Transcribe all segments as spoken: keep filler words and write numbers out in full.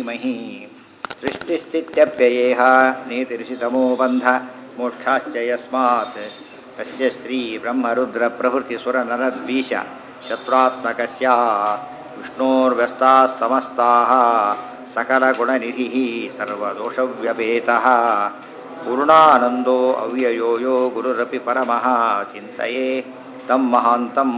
ಧೀಮಹಿ ಸೃಷ್ಟಿಸ್ಥಿತ್ಯಪ್ಯಯೇಹ ನೇತಿರಿಷಿತಮೋ ಬಂಧ ಮೋಕ್ಷಾಶ್ಚ ಯಸ್ಮಾತ್ ತಸ್ಯ ಶ್ರೀ ಬ್ರಹ್ಮರುದ್ರ ಪ್ರಭೃತಿ ಸುರ ನರದ್ವೀಷ ಶತ್ರುತ್ಮಕಸ್ಯ ವಿಷ್ಣೋರ್ವ್ಯಸ್ತಾಸ್ತಮಸ್ತಾಃ ಸಕಲಗುಣನಿಧಿಃ ಸರ್ವದೋಷವ್ಯಪೇತಃ ಪೂರ್ಣಾನಂದೋ ಅವ್ಯಯೋ ಯೋ ಗುರುರಪಿ ಪರಮಃ ಚಿಂತೆಯೇ ತಂ ಮಹಾಂತಂ.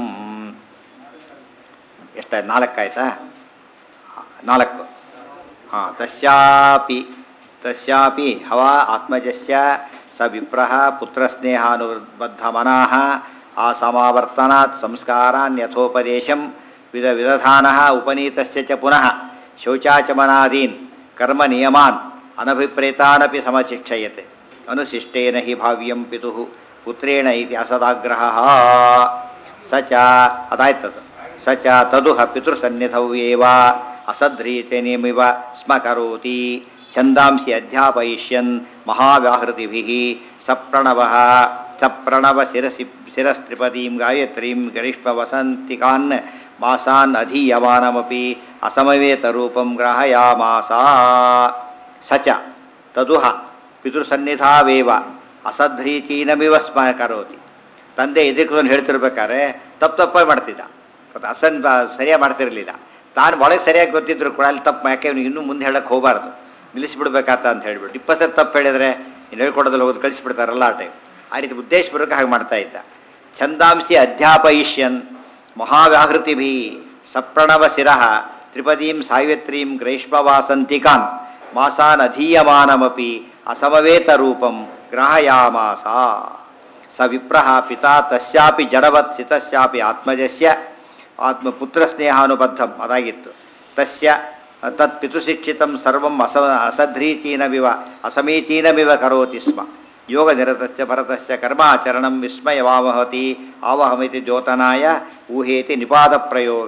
ಎಷ್ಟು ನಾಲ್ಕಾಯ್ತಾ? ನಾಲ್ಕು. ಹಾಂ. ತಸ್ಯಾಪಿ ತಸ್ಯಾಪಿ ಹವಾ ಆತ್ಮಜಸ್ಯ ಸ ವಿಪ್ರಃ ಪುತ್ರಸ್ನೇಹಾನುಬದ್ಧಮನಃ ಆಸಮಾವರ್ತನಾತ್ ಸಂಸ್ಕಾರಾನ್ಯಥೋಪದೇಶಂ ವಿಧ ವಿದಧಾನಃ ಉಪನೀತಸ್ಯ ಚ ಪುನಃ ಶೌಚಾಚಮನಾದೀನ್ ಕರ್ಮ ನಿಯಮಾನ್ ಅನಭಿಪ್ರೇತಾನಪಿ ಸಮಶಿಕ್ಷಯತೆ ಅನುಶಿಷ್ಟೇನ ಹಿ ಭಾವ್ಯಂ ಪಿತುಃ ಪುತ್ರೇಣ ಇತಿ ಅಸದಾಗ್ರಹಃ ಸ ಚ ಅದಾಯ್ತದು. ಸ ಚ ತದುಹ ಪಿತೃಸನ್ನಿಧೌ ಏವ ಅಸದ್ರೀಚನಿಮಿವ ಸ್ಮ ಕರೋತಿ ಛಂದಾಂಸಿ ಅಧ್ಯಾಪಯಿಷ್ಯನ್ ಮಹಾವ್ಯಾಹೃತಿಭಿಃ ಸಪ್ರಣವಃ ಸಪ್ರಣವ ಶಿರಸಿ ಶಿರಸ್ತ್ರಿಪದೀಂ ಗಾಯತ್ರೀಂ ಗರಿಷ್ಮ ವಸಂತಿಕಾನ್ ಮಾಸಾನ್ ಅಧೀಯಮಾನಮಪಿ ಅಸಮವೇತರೂಪಂ ಗ್ರಹಯಾಮಾಸ. ಸ ಚ ತದುಹ ಪಿತೃಸನ್ನಿಧಾವೇವ ಅಸದ್ರೀಚೀನಮಿವ ಸ್ಮ ಕರೋತಿ. ತಂದೆ ಇದಕ್ಕೆ ಹೇಳ್ತಿರ್ಬೇಕಾದ್ರೆ ತಪ್ಪು ತಪ್ಪಾಗಿ ಮಾಡ್ತಿದ್ದ, ಮತ್ತು ಅಸನ್ ಸರಿಯಾಗಿ ಮಾಡ್ತಿರಲಿಲ್ಲ. ತಾನು ಒಳಗೆ ಸರಿಯಾಗಿ ಗೊತ್ತಿದ್ರು ಕೂಡ ಅಲ್ಲಿ ತಪ್ಪು, ಯಾಕೆ ನೀವು ಇನ್ನೂ ಮುಂದೆ ಹೇಳಕ್ಕೆ ಹೋಗಬಾರ್ದು, ನಿಲ್ಲಿಸ್ಬಿಡ್ಬೇಕಾತ ಅಂತ ಹೇಳ್ಬಿಟ್ಟು ಇಪ್ಪತ್ತು ಸರಿ ತಪ್ಪು ಹೇಳಿದ್ರೆ ಇನ್ನು ಹೇಳ್ಕೊಡೋದಲ್ಲಿ ಹೋಗೋದು ಕಳಿಸ್ಬಿಡ್ತಾರಲ್ಲ ಆ ಟೈಮ್. ಆ ರೀತಿ ಉದ್ದೇಶಪೂರ್ವಕ ಹಾಗೆ ಮಾಡ್ತಾ ಇದ್ದ. ಛಂದಾಂಸಿ ಅಧ್ಯಾಪಯಿಷ್ಯನ್ ಮಹಾವ್ಯಾಹೃತಿಭಿ ಸಪ್ರಣವ ಶಿರಃ ತ್ರಿಪದೀಂ ಸಾವಿತ್ರೀಂ ಗ್ರೈಷ್ಮವಾಸಂತಿಕಾನ್ ಮಾಸಾನ್ ಅಧೀಯಮಾನಮಪಿ ಅಸಮವೇತ ರೂಪಂ ಗ್ರಹಯಾಮಾಸ. ಸ ವಿಪ್ರಃ ಪಿತಾ ತಸ್ಯಾಪಿ ಜಡವತ್ ಸಿತಸ್ಯಾಪಿ ಆತ್ಮಜಸ್ಯ ಆತ್ಮಪುತ್ರಸ್ನೇಹಾನುಬದ್ಧಂ ಅದಾಗಿತ್ತು. ತಸ್ಯ ತತ್ ಪಿತುಶಿಕ್ಷಿತಂ ಸರ್ವಂ ಅಸ ಅಸಧ್ರೀಚೀನಮಿವ ಅಸಮೀಚೀನಮಿವ ಕರೋತಿ ಸ್ಮ. ಯೋಗ ನಿರತಶ್ಚ ಭರತಶ್ಚ ಕರ್ಮಾಚರಣಂ ವಿಸ್ಮಯವಾವಹತಿ ಆವಹಮಿತಿ ದ್ಯೋತನಾಯ ಊಹೇತಿ ನಿಪಾದ ಪ್ರಯೋಗ.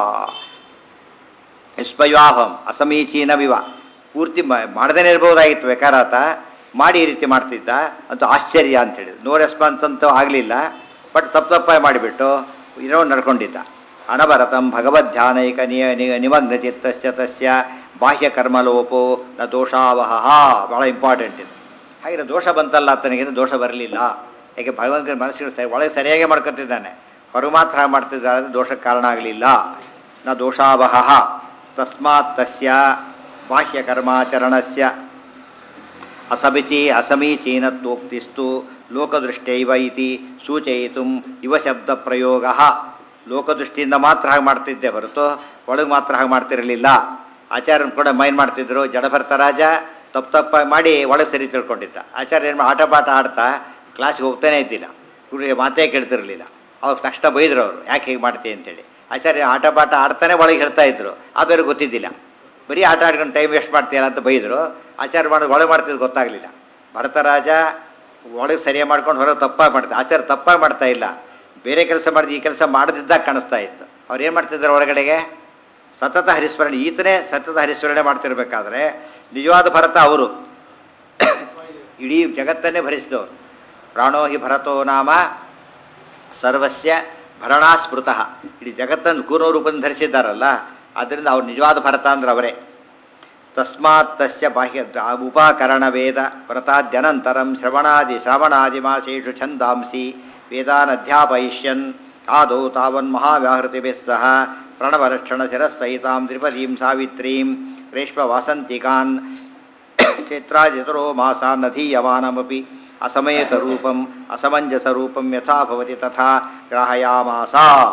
ವಿಸ್ಮಯಾವಹಂ ಅಸಮೀಚೀನಮಿವ ಪೂರ್ತಿ ಮಾಡದೇನೆ ಇರ್ಬೋದಾಗಿತ್ತು, ಬೇಕಾರಾತ ಮಾಡಿ ಈ ರೀತಿ ಮಾಡ್ತಿದ್ದ ಅಂತೂ ಆಶ್ಚರ್ಯ ಅಂತ ಹೇಳಿದ್ರು. ನೋ ರೆಸ್ಪಾನ್ಸ್ ಅಂತೂ ಆಗಲಿಲ್ಲ, ಬಟ್ ತಪ್ಪು ತಪ್ಪಾಗಿ ಮಾಡಿಬಿಟ್ಟು ಏನೋ ನಡ್ಕೊಂಡಿದ್ದ. ಅನವರತಂ ಭಗವದ್ಧ್ಯಾನೈಕ ನಿಯ ನಿಮಗ್ನ ಚಿತ್ತಶ್ಚ ತಸ್ಯ ಬಾಹ್ಯಕರ್ಮಲೋಪೋ ನ ದೋಷಾವಹ. ಭಾಳ ಇಂಪಾರ್ಟೆಂಟ್ ಇದು. ಹಾಗೆ ದೋಷ ಬಂತಲ್ಲ ಆತನಿಗೇನು ದೋಷ ಬರಲಿಲ್ಲ, ಯಾಕೆ ಭಗವಂತನ ಮನಸ್ಸಿಗೆ ಒಳಗೆ ಸರಿಯಾಗಿ ಮಾಡ್ಕೊತಿದ್ದಾನೆ, ಹೊರಗೆ ಮಾತ್ರ ಹಾಗೆ ಮಾಡ್ತಿದ್ದಾರೆ, ದೋಷಕ್ಕೆ ಕಾರಣ ಆಗಲಿಲ್ಲ. ನ ದೋಷಾವಹ. ತಸ್ಮಾತ್ ತಸ್ಯ ಬಾಹ್ಯಕರ್ಮಾಚರಣಸ್ಯ ಅಸಮಿಚಿ ಅಸಮೀಚೀನತ್ವೋಕ್ತಿಸ್ತು ಲೋಕದೃಷ್ಟೈವ ಇತಿ ಸೂಚಯಿತು ಇವ ಶಬ್ದ ಪ್ರಯೋಗ. ಲೋಕದೃಷ್ಟಿಯಿಂದ ಮಾತ್ರ ಹಾಗೆ ಮಾಡ್ತಿದ್ದೆ ಹೊರತು ಒಳಗೆ ಮಾತ್ರ ಹಾಗೆ ಮಾಡ್ತಿರಲಿಲ್ಲ. ಆಚಾರ್ಯನ ಕೂಡ ಮೈನ್ ಮಾಡ್ತಿದ್ರು. ಜಡಭರತ ರಾಜ ತಪ್ಪು ತಪ್ಪಾಗಿ ಮಾಡಿ ಒಳಗೆ ಸರಿ ತಿಳ್ಕೊಂಡಿದ್ದ. ಆಚಾರ್ಯ ಏನು ಆಟ ಪಾಠ ಆಡ್ತಾ ಕ್ಲಾಸ್ಗೆ ಹೋಗ್ತಾನೆ ಇದ್ದಿಲ್ಲ, ಗುರುಗೆ ಮಾತೇ ಕೇಳ್ತಿರಲಿಲ್ಲ. ಅವ್ರು ತಕ್ಷಣ ಬೈದರು ಅವರು, ಯಾಕೆ ಹೀಗೆ ಮಾಡ್ತೀವಿ ಅಂತೇಳಿ. ಆಚಾರ್ಯ ಆಟ ಪಾಠ ಆಡ್ತಾನೆ ಒಳಗೆ ಹೇಳ್ತಾ ಇದ್ರು, ಆದವ್ರಿಗೆ ಗೊತ್ತಿದ್ದಿಲ್ಲ. ಬರೀ ಆಟ ಆಡ್ಕೊಂಡು ಟೈಮ್ ವೇಸ್ಟ್ ಮಾಡ್ತೀಯಲ್ಲ ಅಂತ ಬೈದರು. ಆಚಾರ್ಯ ಮಾಡೋದು ಒಳಗೆ ಮಾಡ್ತಿದ್ದು ಗೊತ್ತಾಗಲಿಲ್ಲ. ಭರತರಾಜ ಒಳಗೆ ಸರಿಯಾಗಿ ಮಾಡ್ಕೊಂಡು ಹೊರಗೆ ತಪ್ಪಾಗಿ ಮಾಡ್ತಾರೆ. ಆಚಾರ್ಯ ತಪ್ಪಾಗಿ ಮಾಡ್ತಾ ಇಲ್ಲ, ಬೇರೆ ಕೆಲಸ ಮಾಡಿದ ಈ ಕೆಲಸ ಮಾಡದಿದ್ದಾಗ ಕಾಣಿಸ್ತಾ ಇತ್ತು. ಅವ್ರು ಏನು ಮಾಡ್ತಿದ್ದಾರೆ ಹೊರಗಡೆಗೆ ಸತತ ಹರಿಸ್ಮರಣೆ, ಈತನೇ ಸತತ ಹರಿಸ್ಮರಣೆ ಮಾಡ್ತಿರ್ಬೇಕಾದ್ರೆ ನಿಜವಾದ ಭರತ ಅವರು ಇಡೀ ಜಗತ್ತನ್ನೇ ಭರಿಸಿದವರು. ಪ್ರಾಣೋ ಹಿ ಭರತೋ ನಾಮ ಸರ್ವಸ್ಯ ಭರಣಾ ಸ್ಮೃತಃ. ಇಡೀ ಜಗತ್ತನ್ನು ಕೂರ್ಮ ರೂಪದಿಂದ ಧರಿಸಿದ್ದಾರಲ್ಲ, ಆದ್ದರಿಂದ ಅವ್ರು ನಿಜವಾದ ಭರತ ಅಂದ್ರೆ ಅವರೇ. ತಸ್ಮಾತ್ ತಸ್ಯ ಬಾಹ್ಯ ಉಪಕರಣ ವೇದ ವ್ರತಾದ್ಯನಂತರಂ ಶ್ರವಣಾದಿ ಶ್ರವಣಾದಿ ಮಾಸೇಷು ಛಂದಾಂಸಿ ವೇದಾನ್ ಅಧ್ಯಾಪಯಿಷ್ಯನ್ ಆದೌ ತಾವನ್ ಮಹಾವ್ಯಾಹೃತಿಭಿಃ ಸಹ ಪ್ರಣವರಕ್ಷಣ ಶಿರಸ್ಸಹಿತಾಂ ತ್ರಿಪದೀಂ ಸಾವಿತ್ರೀಂ ಗ್ರೀಷ್ಮ ವಾಸಂತಿಕಾನ್ ಚೈತ್ರಾದಿತರೋ ಮಾಸಾನ್ ಅಧೀಯಮಾನಮಪಿ ಅಸಮಯತ ರೂಪಂ ಅಸಮಂಜಸ ರೂಪಂ ಯಥಾ ಭವತಿ ತಥಾ ಗ್ರಾಹಯಾಮಾಸ.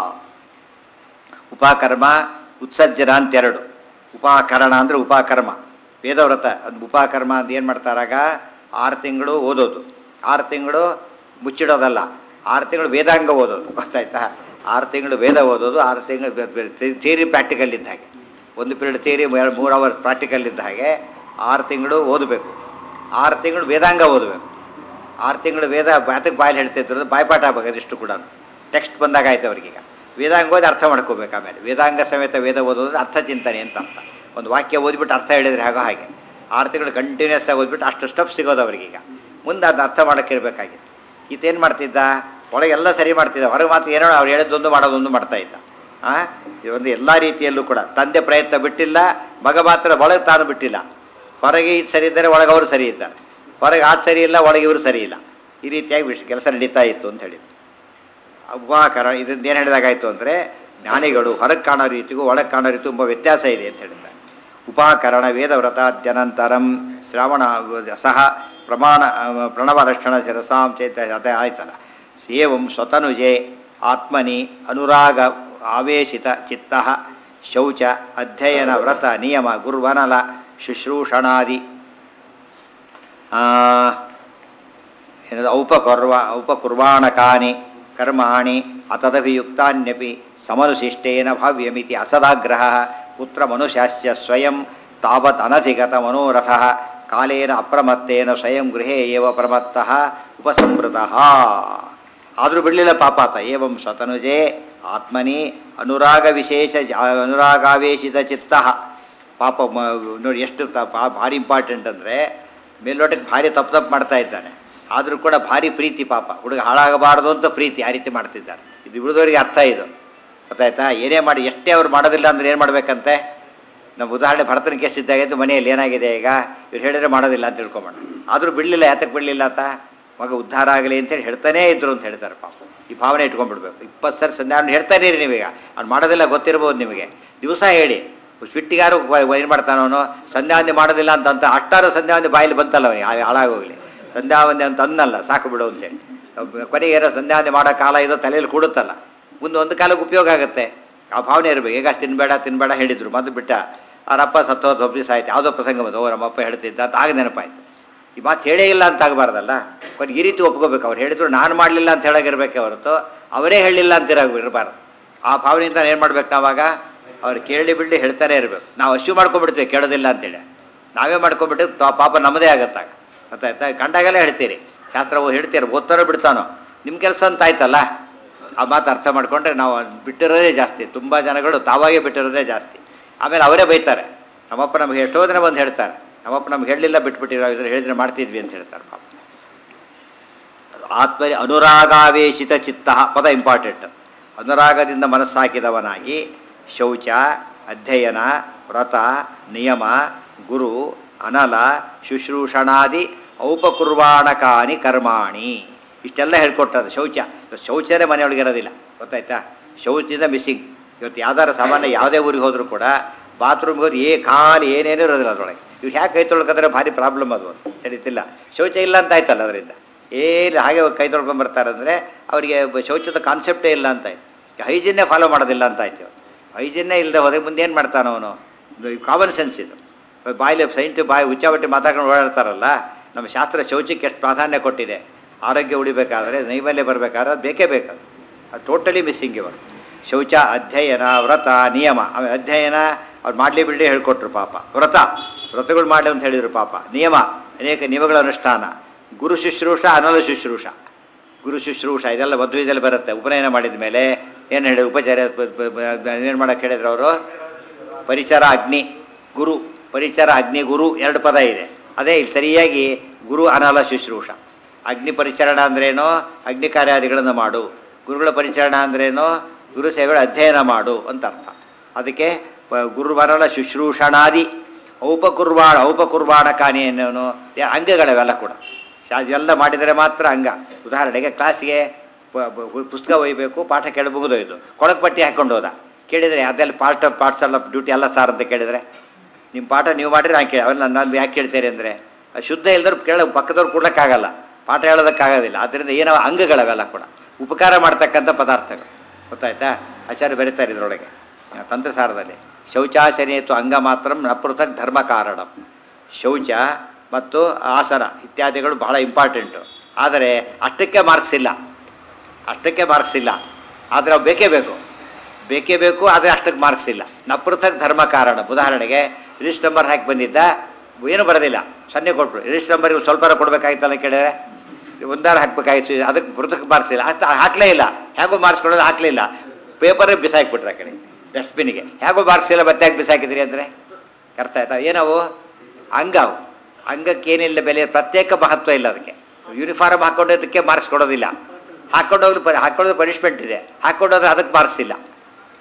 ಉಪಕರ್ಮ ಉತ್ಸರ್ಜನ ಅಂತೆರಡು. ಉಪಕರಣ ಅಂದರೆ ಉಪಕರ್ಮ, ವೇದವ್ರತ. ಅದು ಉಪಕರ್ಮ ಅಂತ ಏನು ಮಾಡ್ತಾರಾಗ ಆರು ತಿಂಗಳು ಓದೋದು, ಆರು ತಿಂಗಳು ಮುಚ್ಚಿಡೋದಲ್ಲ, ಆರು ತಿಂಗಳು ವೇದಾಂಗ ಓದೋದು. ಗೊತ್ತಾಯ್ತಾ? ಆರು ತಿಂಗಳು ವೇದ ಓದೋದು, ಆರು ತಿಂಗಳು ಥಿಯರಿ ಪ್ರಾಕ್ಟಿಕಲ್ ಇದ್ದ ಹಾಗೆ. ಒಂದು ಪೀರಿಯಡ್ ಥಿಯರಿ, ಮೂರು ಅವರ್ಸ್ ಪ್ರಾಕ್ಟಿಕಲ್ ಇದ್ದ ಹಾಗೆ ಆರು ತಿಂಗಳು ಓದಬೇಕು. ಆರು ತಿಂಗಳು ವೇದಾಂಗ ಓದಬೇಕು. ಆರು ತಿಂಗಳು ವೇದ ಅದಕ್ಕೆ ಬಾಯಲ್ಲಿ ಹೇಳ್ತಿದ್ರು, ಬಾಯ್ಪಾಠ ಆಗಬೇಕು. ಅದಿಷ್ಟು ಕೂಡ ಟೆಕ್ಸ್ಟ್ ಬಂದಾಗ ಆಯ್ತು ಅವ್ರಿಗೀಗ. ವೇದಾಂಗ ಓದಿ ಅರ್ಥ ಮಾಡ್ಕೋಬೇಕು. ಆಮೇಲೆ ವೇದಾಂಗ ಸಮೇತ ವೇದ ಓದೋದು ಅರ್ಥ ಚಿಂತನೆ ಅಂತ ಅರ್ಥ. ಒಂದು ವಾಕ್ಯ ಓದಿಬಿಟ್ಟು ಅರ್ಥ ಹೇಳಿದರೆ ಹಾಗೋ ಹಾಗೆ ಆರು ತಿಂಗಳು ಕಂಟಿನ್ಯೂಸ್ ಆಗಿ ಓದ್ಬಿಟ್ಟು ಅಷ್ಟು ಸ್ಟೆಪ್ ಸಿಗೋದು ಅವ್ರಿಗೀಗ. ಮುಂದೆ ಅದನ್ನ ಅರ್ಥ ಮಾಡೋಕ್ಕಿರಬೇಕಾಗಿತ್ತು. ಈತೇನು ಮಾಡ್ತಿದ್ದ, ಒಳಗೆಲ್ಲ ಸರಿ ಮಾಡ್ತಿದ್ದ, ಹೊರಗೆ ಮಾತ್ರ ಏನೋ ಅವ್ರು ಹೇಳಿದ್ದೊಂದು ಮಾಡೋದೊಂದು ಮಾಡ್ತಾ ಇದ್ದ. ಒಂದು ಎಲ್ಲ ರೀತಿಯಲ್ಲೂ ಕೂಡ ತಂದೆ ಪ್ರಯತ್ನ ಬಿಟ್ಟಿಲ್ಲ, ಮಗ ಮಾತ್ರ ಒಳಗೆ ತಾನು ಬಿಟ್ಟಿಲ್ಲ. ಹೊರಗೆ ಇದು ಸರಿ ಇದ್ದರೆ ಒಳಗೆ ಅವರು ಸರಿ ಇದ್ದಾರೆ, ಹೊರಗೆ ಅದು ಸರಿ ಇಲ್ಲ, ಒಳಗೆ ಇವರು ಸರಿ ಇಲ್ಲ. ಈ ರೀತಿಯಾಗಿ ವಿಷ ಕೆಲಸ ನಡೀತಾ ಇತ್ತು ಅಂತ ಹೇಳಿದ್ರು. ಉಪಾಕರಣ ಇದರಿಂದ ಏನು ಹೇಳಿದಾಗಾಯಿತು ಅಂದರೆ ಜ್ಞಾನಿಗಳು ಹೊರಗೆ ಕಾಣೋ ರೀತಿಗೂ ಒಳಗೆ ಕಾಣೋ ರೀತಿ ತುಂಬ ವ್ಯತ್ಯಾಸ ಇದೆ ಅಂತ ಹೇಳಿದ್ದಾರೆ. ಉಪಾಕರಣ ವೇದವ್ರತಾದ್ಯನಂತರಂ ಶ್ರವಣ ಸಹ ಪ್ರಮಾಣ ಪ್ರಣವ ಲಕ್ಷಣ ಶಿರಸಾಂ ಚೇತ ಅದೇ ಆಯ್ತಲ್ಲ. ಸೇವಂ ಸ್ವತನುಜೆ ಆತ್ಮನಿ ಅನುರಾಗ ಆವೇಶಿತ ಚಿತ್ತ ಶೌಚ ಅಧ್ಯಯನ ವ್ರತ ನಿಯಮ ಗುರ್ವನಲ ಶುಶ್ರೂಷಣಾದಿ ಏನದು ಔಪಕರ್ವ ಔಪಕುರ್ವಾಣಕಾನಿ ಕರ್ಮಾಣಿ ಅತದಭಿಯುಕ್ತಾನ್ಯಪಿ ಸಮನುಶಿಷ್ಟೇನ ಭಾವ್ಯಮಿತಿ ಅಸದಾಗ್ರಹ ಪುತ್ರ ಮನುಷ್ಯಸ್ಯ ಸ್ವಯಂ ತಾವತ್ ಅನಧಿಗತ ಮನೋರಥ ಕಾಲೇನ ಅಪ್ರಮತ್ತೇನ ಸ್ವಯಂ ಗೃಹೇ ಏವ ಪ್ರಮತ್ತಃ ಉಪಸಂವೃತಃ. ಆದರೂ ಬಿಡಲಿಲ್ಲ ಪಾಪಾತ. ಏವಂ ಸ್ವತನುಜೇ ಆತ್ಮನಿ ಅನುರಾಗ ವಿಶೇಷ ಅನುರಾಗಾವೇಶಿತ ಚಿತ್ತ. ಪಾಪ ನೋಡಿ ಎಷ್ಟು ತ ಭಾರಿ ಇಂಪಾರ್ಟೆಂಟ್ ಅಂದರೆ ಮೇಲ್ನೋಟಕ್ಕೆ ಭಾರಿ ತಪ್ಪು ತಪ್ಪು ಮಾಡ್ತಾ ಇದ್ದಾನೆ, ಆದರೂ ಕೂಡ ಭಾರಿ ಪ್ರೀತಿ. ಪಾಪ ಹುಡುಗ ಹಾಳಾಗಬಾರ್ದು ಅಂತ ಪ್ರೀತಿ ಆ ರೀತಿ ಮಾಡ್ತಿದ್ದಾರೆ. ಇದು ಬಿಡಿದವರಿಗೆ ಅರ್ಥ ಇದು ಗೊತ್ತಾಯ್ತಾ. ಏನೇ ಮಾಡಿ ಎಷ್ಟೇ ಅವ್ರು ಮಾಡೋದಿಲ್ಲ ಅಂದರೆ ಏನು ಮಾಡಬೇಕಂತೆ. ನಮ್ಮ ಉದಾಹರಣೆ ಭರತನ ಕೇಸ್ ಇದ್ದಾಗಿದ್ದು ಮನೆಯಲ್ಲಿ ಏನಾಗಿದೆ ಈಗ ಇವ್ರು ಹೇಳಿದ್ರೆ ಮಾಡೋದಿಲ್ಲ ಅಂತ ತಿಳ್ಕೊಂಬೋಣ. ಆದರೂ ಬಿಡಲಿಲ್ಲ. ಯಾತಕ್ಕೆ ಬಿಡಲಿಲ್ಲ ಅಂತ ಮಗ ಉದ್ಧಾರ ಆಗಲಿ ಅಂತೇಳಿ ಹೇಳ್ತಾನೇ ಇದ್ರು ಅಂತ ಹೇಳ್ತಾರೆ. ಪಾಪ ಈ ಭಾವನೆ ಇಟ್ಕೊಂಡ್ಬಿಡ್ಬೇಕು. ಇಪ್ಪತ್ತು ಸರಿ ಸಂಧ್ಯಾ ಹೇಳ್ತಾನೆ ರೀ ನೀವೀಗ ಅವ್ನು ಮಾಡೋದಿಲ್ಲ ಗೊತ್ತಿರ್ಬೋದು ನಿಮಗೆ. ದಿವಸ ಹೇಳಿ ಸ್ವಿಟ್ಟಿಗಾರು ಏನು ಮಾಡ್ತಾನವನು ಸಂಧ್ಯಾವಂದೆ ಮಾಡೋದಿಲ್ಲ ಅಂತಂತ ಅಷ್ಟಾರು ಸಂಧ್ಯಾವಂದೆ ಬಾಯಲ್ಲಿ ಬಂತಲ್ಲ ಅವನಿಗೆ ಹಾಳಾಗೋಗಲಿ. ಸಂಧ್ಯಾವಂದೆ ಅಂತ ಅನ್ನಲ್ಲ ಸಾಕು ಬಿಡು ಅಂತೇಳಿ. ಕೊನೆಗೆ ಏನೋ ಸಂಧ್ಯಾವಂದೆ ಮಾಡೋ ಕಾಲ ಇದೋ ತಲೆಯಲ್ಲಿ ಕೂಡುತ್ತಲ್ಲ, ಮುಂದೆ ಒಂದು ಕಾಲಕ್ಕೆ ಉಪಯೋಗ ಆಗುತ್ತೆ. ಆ ಭಾವನೆ ಇರಬೇಕು. ಈಗ ತಿನ್ಬೇಡ ತಿನ್ಬೇಡ ಹೇಳಿದ್ರು ಮೊದಲು ಬಿಟ್ಟ ಅವರಪ್ಪ ಸತ್ತೋದು ಒಬ್ಬ ದಿವಸ ಆಯ್ತು, ಯಾವುದೋ ಪ್ರಸಂಗ ಬಂದು ಓ ನಮ್ಮಪ್ಪ ಹೇಳ್ತಿದ್ದ ಅಂತ ಆಗ ನೆನಪಾಯ್ತು. ಈ ಮಾತು ಹೇಳೇ ಇಲ್ಲ ಅಂತ ಆಗಬಾರ್ದಲ್ಲ. ಕೊನೆಗೆ ಈ ರೀತಿ ಒಪ್ಕೋಬೇಕು. ಅವ್ರು ಹೇಳಿದ್ರು ನಾನು ಮಾಡಲಿಲ್ಲ ಅಂತ ಹೇಳೋಗಿರ್ಬೇಕೆ ಹೊರತು ಅವರೇ ಹೇಳಲಿಲ್ಲ ಅಂತಿರೋ ಇರಬಾರ್ದು. ಆ ಭಾವನೆಯಿಂದ ಏನು ಮಾಡ್ಬೇಕು ನಾವಾಗ ಅವ್ರು ಕೇಳಿ ಬಿಡಲಿ ಹೇಳ್ತಾನೆ ಇರಬೇಕು. ನಾವು ಅಶ್ಯೂ ಮಾಡ್ಕೊಂಡ್ಬಿಡ್ತೀವಿ ಕೇಳೋದಿಲ್ಲ ಅಂತೇಳಿ, ನಾವೇ ಮಾಡ್ಕೊಂಡ್ಬಿಟ್ಟು ಪಾಪ ನಮ್ಮದೇ ಆಗುತ್ತಾಗ. ಗೊತ್ತಾಯ್ತಾ. ಕಂಡಾಗೆಲ್ಲ ಹೇಳ್ತೀರಿ ಶಾಸ್ತ್ರ ಹೇಳ್ತೀರಿ, ಓದ್ತಾರೋ ಬಿಡ್ತಾನೋ ನಿಮ್ಮ ಕೆಲಸ ಅಂತ ಆಯ್ತಲ್ಲ. ಆ ಮಾತು ಅರ್ಥ ಮಾಡಿಕೊಂಡ್ರೆ ನಾವು ಬಿಟ್ಟಿರೋದೇ ಜಾಸ್ತಿ. ತುಂಬ ಜನಗಳು ತಾವಾಗೇ ಬಿಟ್ಟಿರೋದೇ ಜಾಸ್ತಿ. ಆಮೇಲೆ ಅವರೇ ಬೈತಾರೆ. ನಮ್ಮಪ್ಪ ನಮ್ಗೆ ಎಷ್ಟೋ ದಿನ ಬಂದು ಹೇಳ್ತಾರೆ, ನಮ್ಮಪ್ಪ ನಮ್ಗೆ ಹೇಳಲಿಲ್ಲ ಬಿಟ್ಬಿಟ್ಟಿರೋ ಇದ್ರೆ ಹೇಳಿದ್ರೆ ಮಾಡ್ತಿದ್ವಿ ಅಂತ ಹೇಳ್ತಾರೆ. ಪಾಪ ಆತ್ಮ ಅನುರಾಗಾವೇಶಿತ ಚಿತ್ತ ಪದ ಇಂಪಾರ್ಟೆಂಟ್. ಅನುರಾಗದಿಂದ ಮನಸ್ಸಾಕಿದವನಾಗಿ ಶೌಚ ಅಧ್ಯಯನ ವ್ರತ ನಿಯಮ ಗುರು ಅನಲ ಶುಶ್ರೂಷಣಾದಿ ಔಪಕುರ್ವಾಣಕಾನಿ ಕರ್ಮಾಣಿ ಇಷ್ಟೆಲ್ಲ ಹೇಳ್ಕೊಟ್ಟಾರೆ. ಶೌಚ ಶೌಚನೇ ಮನೆಯೊಳಗೆ ಇರೋದಿಲ್ಲ ಗೊತ್ತಾಯ್ತಾ. ಶೌಚದಿಂದ ಮಿಸ್ಸಿಂಗ್. ಇವತ್ತು ಯಾವ್ದಾರು ಸಾಮಾನ್ಯ ಯಾವುದೇ ಊರಿಗೆ ಹೋದರೂ ಕೂಡ ಬಾತ್ರೂಮ್ಗೆ ಹೋದ್ರೆ ಏ ಖಾಲಿ ಏನೇನೂ ಇರೋದಿಲ್ಲ ಅದರೊಳಗೆ. ಇವ್ರು ಹ್ಯಾಕೆ ಕೈ ತೊಳ್ಕೊಂಡ್ರೆ ಭಾರಿ ಪ್ರಾಬ್ಲಮ್ ಅದು ಅಂತ ತಿಳಿತಿಲ್ಲ. ಶೌಚ ಇಲ್ಲ ಅಂತ ಆಯ್ತಲ್ಲ ಅದರಿಂದ. ಏನು ಹಾಗೆ ಕೈ ತೊಳ್ಕೊಂಬರ್ತಾರೆ ಅಂದರೆ ಅವರಿಗೆ ಶೌಚದ ಕಾನ್ಸೆಪ್ಟೇ ಇಲ್ಲ ಅಂತ ಆಯ್ತು. ಹೈಜಿನ್ನೇ ಫಾಲೋ ಮಾಡೋದಿಲ್ಲ ಅಂತ ಆಯ್ತು. ಹೈಜಿನ್ನೇ ಇಲ್ಲದೆ ಹೋದ್ರೆ ಮುಂದೆ ಏನು ಮಾಡ್ತಾನೆ ಅವನು. ಕಾಮನ್ ಸೆನ್ಸ್ ಇದು. ಬಾಯಲ್ಲಿ ಸೈಂಟು ಬಾಯಿ ಹುಚ್ಚಾಬಟ್ಟಿ ಮಾತಾಡ್ಕೊಂಡು ಓಡಾಡ್ತಾರಲ್ಲ. ನಮ್ಮ ಶಾಸ್ತ್ರ ಶೌಚಕ್ಕೆ ಎಷ್ಟು ಪ್ರಾಧಾನ್ಯ ಕೊಟ್ಟಿದೆ. ಆರೋಗ್ಯ ಉಳಿಬೇಕಾದ್ರೆ ನೈವೇಲ್ಯ ಬರಬೇಕಾದ್ರೆ ಅದು ಬೇಕೇ ಬೇಕದು. ಅದು ಟೋಟಲಿ ಮಿಸ್ಸಿಂಗ್ ಇವರು. ಶೌಚ ಅಧ್ಯಯನ ವ್ರತ ನಿಯಮ. ಆಮೇಲೆ ಅಧ್ಯಯನ ಅವ್ರು ಮಾಡಲಿ ಬಿಡಲಿ ಹೇಳ್ಕೊಟ್ರು ಪಾಪ. ವ್ರತ ವ್ರತಗಳು ಮಾಡಲಿ ಅಂತ ಹೇಳಿದರು ಪಾಪ. ನಿಯಮ ಅನೇಕ ನಿಯಮಗಳ ಅನುಷ್ಠಾನ. ಗುರು ಶುಶ್ರೂಷ ಅನಲ ಶುಶ್ರೂಷ. ಗುರು ಶುಶ್ರೂಷ ಇದೆಲ್ಲ ಮದುವೆದಲ್ಲಿ ಬರುತ್ತೆ. ಉಪನಯನ ಮಾಡಿದ ಮೇಲೆ ಏನು ಹೇಳಿ ಉಪಚಾರ ಏನು ಮಾಡೋಕ್ಕೆ ಹೇಳಿದ್ರು ಅವರು. ಪರಿಚರ ಅಗ್ನಿ ಗುರು. ಪರಿಚರ ಅಗ್ನಿ ಗುರು ಎರಡು ಪದ ಇದೆ. ಅದೇ ಇಲ್ಲಿ ಸರಿಯಾಗಿ ಗುರು ಅನಲ ಶುಶ್ರೂಷ. ಅಗ್ನಿ ಪರಿಚರಣ ಅಂದ್ರೇನೋ ಅಗ್ನಿ ಕಾರ್ಯಾದಿಗಳನ್ನು ಮಾಡು. ಗುರುಗಳ ಪರಿಚರಣ ಅಂದ್ರೇನೋ ಗುರು ಸೇವೆಗಳ ಅಧ್ಯಯನ ಮಾಡು ಅಂತ ಅರ್ಥ. ಅದಕ್ಕೆ ಗುರುವರಲ ಶುಶ್ರೂಷಣಾದಿ ಔಪಕುರ್ವಾಣ ಔಪಕುರ್ವಾಣಕಾನಿ ಅನ್ನೋನು ಅಂಗಗಳವೆಲ್ಲ ಕೂಡ ಶಾ ಇವೆಲ್ಲ ಮಾಡಿದರೆ ಮಾತ್ರ ಅಂಗ. ಉದಾಹರಣೆಗೆ ಕ್ಲಾಸಿಗೆ ಪುಸ್ತಕ ಒಯ್ಯಬೇಕು, ಪಾಠ ಕೇಳಿ ಮುಗಿದೋಯ್ತು, ಕೊಳಕು ಪಟ್ಟಿ ಹಾಕ್ಕೊಂಡು ಹೋದ. ಕೇಳಿದರೆ ಅದೆಲ್ಲ ಪಾರ್ಟ್ ಆಫ್ ಪಾರ್ಟ್ಸ್ ಎಲ್ಲ ಡ್ಯೂಟಿ ಎಲ್ಲ ಸಾರ್ ಅಂತ ಕೇಳಿದರೆ ನಿಮ್ಮ ಪಾಠ ನೀವು ಮಾಡಿದ್ರೆ ನಾನು ಕೇಳಿ ಅವೆಲ್ಲ ನಾನು ಯಾಕೆ ಕೇಳ್ತೇನೆ ಅಂದರೆ ಶುದ್ಧ ಇಲ್ದವ್ರು ಕೇಳ ಪಕ್ಕದವ್ರು ಕೊಡ್ಲಿಕ್ಕಾಗಲ್ಲ, ಪಾಠ ಹೇಳೋದಕ್ಕಾಗೋದಿಲ್ಲ. ಆದ್ದರಿಂದ ಏನೋ ಅಂಗಗಳವೆಲ್ಲ ಕೂಡ ಉಪಕಾರ ಮಾಡ್ತಕ್ಕಂಥ ಪದಾರ್ಥಗಳು. ಗೊತ್ತಾಯ್ತಾ. ಆಚಾರ್ಯ ಬರೀತಾರೆ ಇದರೊಳಗೆ ತಂತ್ರಸಾರದಲ್ಲಿ. ಶೌಚಾಸನೇತು ಅಂಗ ಮಾತ್ರ ನ ಪೃಥಕ್ ಧರ್ಮ ಕಾರಣ. ಶೌಚ ಮತ್ತು ಆಸನ ಇತ್ಯಾದಿಗಳು ಬಹಳ ಇಂಪಾರ್ಟೆಂಟು. ಆದರೆ ಅಷ್ಟಕ್ಕೆ ಮಾರ್ಕ್ಸ್ ಇಲ್ಲ. ಅಷ್ಟಕ್ಕೆ ಮಾರ್ಕ್ಸ್ ಇಲ್ಲ. ಆದರೆ ಅವು ಬೇಕೇ ಬೇಕು ಬೇಕೇ ಬೇಕು ಆದರೆ ಅಷ್ಟಕ್ಕೆ ಮಾರ್ಕ್ಸ್ ಇಲ್ಲ. ನ ಪೃಥಕ್ ಧರ್ಮ ಕಾರಣ. ಉದಾಹರಣೆಗೆ ರಿಜಿಸ್ಟ್ ನಂಬರ್ ಹಾಕಿ ಬಂದಿದ್ದ, ಏನೂ ಬರೋದಿಲ್ಲ, ಸೊನ್ನೆ ಕೊಟ್ಟರು. ರಿಜಿಸ್ಟ್ ನಂಬರ್ಗೆ ಸ್ವಲ್ಪ ಕೊಡಬೇಕಾಗಿತ್ತಲ್ಲ ಕೇಳಿದ್ರೆ ಒಂದಾರು ಹಾಕ್ಬೇಕಾಗಿತ್ತು, ಅದಕ್ಕೆ ಪೃಥಕ್ ಮಾರ್ಕ್ಸ್ ಇಲ್ಲ. ಅಷ್ಟು ಹಾಕಲೇ ಇಲ್ಲ. ಹೇಗೋ ಮಾರ್ಕ್ಸ್ ಕೊಡೋದು ಹಾಕಲಿಲ್ಲ, ಪೇಪರೇ ಬಿಸಾಕಿಬಿಟ್ರೆ ಆ ಕಡೆ ಡಸ್ಟ್ಬಿನ್ನಿಗೆ. ಹೇಗೋ ಮಾರ್ಕ್ಸ್ ಇಲ್ಲ ಮತ್ತೆ ಯಾಕೆ ಬಿಸಾಕಿದ್ರಿ ಅಂದರೆ ಅರ್ಥ ಆಯ್ತಾ. ಏನವು ಅಂಗ. ಅವು ಅಂಗಕ್ಕೇನಿಲ್ಲ ಬೆಲೆ, ಪ್ರತ್ಯೇಕ ಮಹತ್ವ ಇಲ್ಲ ಅದಕ್ಕೆ. ಯೂನಿಫಾರ್ಮ್ ಹಾಕ್ಕೊಂಡೋದಕ್ಕೆ ಮಾರ್ಕ್ಸ್ ಕೊಡೋದಿಲ್ಲ. ಹಾಕ್ಕೊಂಡೋಗ್ಲು ಪ ಹಾಕ್ಕೊಂಡೋದ್ರೆ ಪನಿಷ್ಮೆಂಟ್ ಇದೆ, ಹಾಕ್ಕೊಂಡೋದ್ರೆ ಅದಕ್ಕೆ ಮಾರ್ಕ್ಸ್ ಇಲ್ಲ.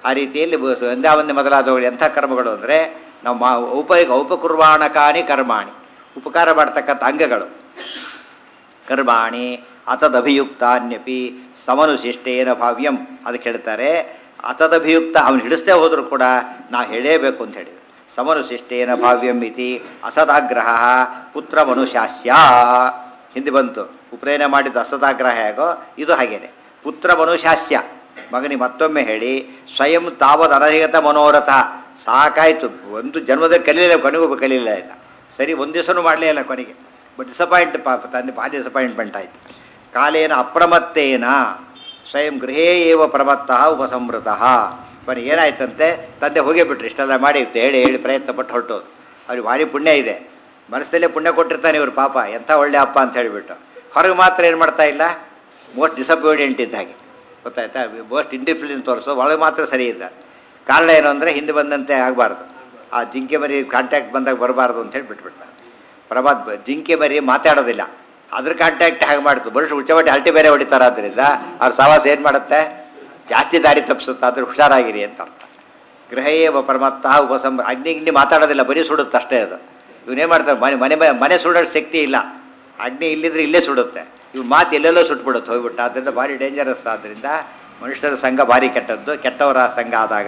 ಆ ರೀತಿಯಲ್ಲಿ ಬ- ಸಂಧ್ಯಾವಂದನೆ ಮೊದಲಾದವುಗಳು ಎಂಥ ಕರ್ಮಗಳು ಅಂದರೆ ನಾವು ಮಾ ಉಪಯೋಗ ಉಪಕುರ್ವಾಣಕಾನಿ ಕರ್ಮಾಣಿ, ಉಪಕಾರ ಮಾಡ್ತಕ್ಕಂಥ ಅಂಗಗಳು. ಕರ್ಮಾಣಿ ಅತದಭಿಯುಕ್ತಾನ್ಯಪಿ ಸಮನುಶಿಷ್ಟೇನ ಭಾವ್ಯಂ, ಅದಕ್ಕೆ ಹೇಳ್ತಾರೆ ಅತದಭಿಯುಕ್ತ ಅವನು ಹಿಡಿಸ್ತೇ ಹೋದರೂ ಕೂಡ ನಾವು ಹೇಳೇಬೇಕು ಅಂತ ಹೇಳಿದ್ರು. ಸಮನುಶಿಷ್ಟೇನ ಭಾವ್ಯಂ ಇತಿ ಅಸದಾಗ್ರಹ ಪುತ್ರ ಮನುಷ್ಯಾಸ್ಯ. ಹಿಂದೆ ಬಂತು ಉಪನಯನ ಮಾಡಿದ್ದು ಅಸದಾಗ್ರಹ ಹೇಗೋ ಇದು ಹಾಗೇನೆ. ಪುತ್ರ ಮನುಷ್ಯಾಸ್ಯ, ಮಗನಿಗೆ ಮತ್ತೊಮ್ಮೆ ಹೇಳಿ ಸ್ವಯಂ ತಾವದ್ ಅನಧಿಗತ ಮನೋರಥ, ಸಾಕಾಯಿತು ಒಂದು ಜನ್ಮದಲ್ಲಿ ಕಲೀಲಿಲ್ಲ, ಕೊನೆಗೂ ಕಲೀಲಿಲ್ಲ ಆಯ್ತಾ. ಸರಿ ಒಂದು ದಿವಸನೂ ಮಾಡಲೇ ಇಲ್ಲ ಕೊನೆಗೆ, ಬಟ್ ಡಿಸಪಾಯಿಂಟ್ ಪಾಪ ತಂದೆ ಭಾರಿ ಡಿಸಪಾಯಿಂಟ್ಮೆಂಟ್ ಆಯಿತು. ಕಾಲೇನ ಅಪ್ರಮತ್ತೇನ ಸ್ವಯಂ ಗೃಹೇ ಏವ ಪ್ರಮತ್ತಃ ಉಪಸಂಹೃತಃ. ಬನ್ನಿ ಏನಾಯ್ತಂತೆ, ತಂದೆ ಹೋಗೇ ಬಿಟ್ರು ಇಷ್ಟೆಲ್ಲ ಮಾಡಿ ಹೇಳಿ ಹೇಳಿ ಪ್ರಯತ್ನ ಪಟ್ಟು ಹೊರಟೋದು. ಅವ್ರಿಗೆ ಭಾರಿ ಪುಣ್ಯ ಇದೆ, ಮನಸ್ಸಲ್ಲೇ ಪುಣ್ಯ ಕೊಟ್ಟಿರ್ತಾನೆ ಇವರು ಪಾಪ, ಎಂಥ ಒಳ್ಳೆ ಅಪ್ಪ ಅಂತ ಹೇಳಿಬಿಟ್ಟು. ಹೊರಗೆ ಮಾತ್ರ ಏನು ಮಾಡ್ತಾ ಇಲ್ಲ, ಮೋಸ್ಟ್ ಡಿಸಪಾಯಿಂಟ್ ಇದ್ದ ಹಾಗೆ ಗೊತ್ತಾಯ್ತಾ, ಮೋಸ್ಟ್ ಇಂಡಿಫಿಲಿನ್ ತೋರಿಸೋ, ಒಳಗೆ ಮಾತ್ರ ಸರಿ ಇದ್ದಾರೆ. ಕಾರಣ ಏನು ಅಂದರೆ ಹಿಂದೆ ಬಂದಂತೆ ಆಗಬಾರ್ದು, ಆ ಜಿಂಕೆ ಮರಿ ಕಾಂಟ್ಯಾಕ್ಟ್ ಬಂದಾಗ ಬರಬಾರ್ದು ಅಂತ ಹೇಳಿ ಬಿಟ್ಬಿಡ್ತಾರೆ. ಪ್ರಮಾದ್ ಜಿಂಕೆ ಮರಿ ಮಾತಾಡೋದಿಲ್ಲ, ಅದ್ರ ಕಾಂಟ್ಯಾಕ್ಟ್ ಹಾಗೆ ಮಾಡ್ತು, ಬರುಷ್ಟು ಹುಚ್ಚಬಟ್ಟಿ ಅಲ್ಟಿ ಬೇರೆ ಹೊಡಿತಾರೆ. ಆದ್ದರಿಂದ ಅವ್ರ ಸವಾಸ ಏನು ಮಾಡುತ್ತೆ, ಜಾಸ್ತಿ ದಾರಿ ತಪ್ಪಿಸುತ್ತೆ. ಅದ್ರ ಹುಷಾರಾಗಿರಿ ಅಂತ ಅರ್ಥ. ಗೃಹೇವ ಪರಮತ್ತಃ ಉಪಸಂಹ, ಅಗ್ನಿ ಗಿಗ್ನಿ ಮಾತಾಡೋದಿಲ್ಲ, ಬರೀ ಸುಡುತ್ತೆ ಅಷ್ಟೇ ಅದು. ಇವನೇನು ಮಾಡ್ತಾರೆ, ಮನೆ ಮನೆ ಮನೆ ಸುಡೋ ಶಕ್ತಿ ಇಲ್ಲ, ಅಗ್ನಿ ಇಲ್ಲಿದ್ರೆ ಇಲ್ಲೇ ಸುಡುತ್ತೆ, ಇವು ಮಾತು ಎಲ್ಲೆಲ್ಲೋ ಸುಟ್ಬಿಡುತ್ತೆ ಹೋಗ್ಬಿಟ್ಟು. ಆದ್ದರಿಂದ ಭಾರಿ ಡೇಂಜರಸ್. ಆದ್ದರಿಂದ ಮನುಷ್ಯರ ಸಂಘ ಭಾರಿ ಕೆಟ್ಟದ್ದು, ಕೆಟ್ಟವರ ಸಂಘ ಆದಾಗ.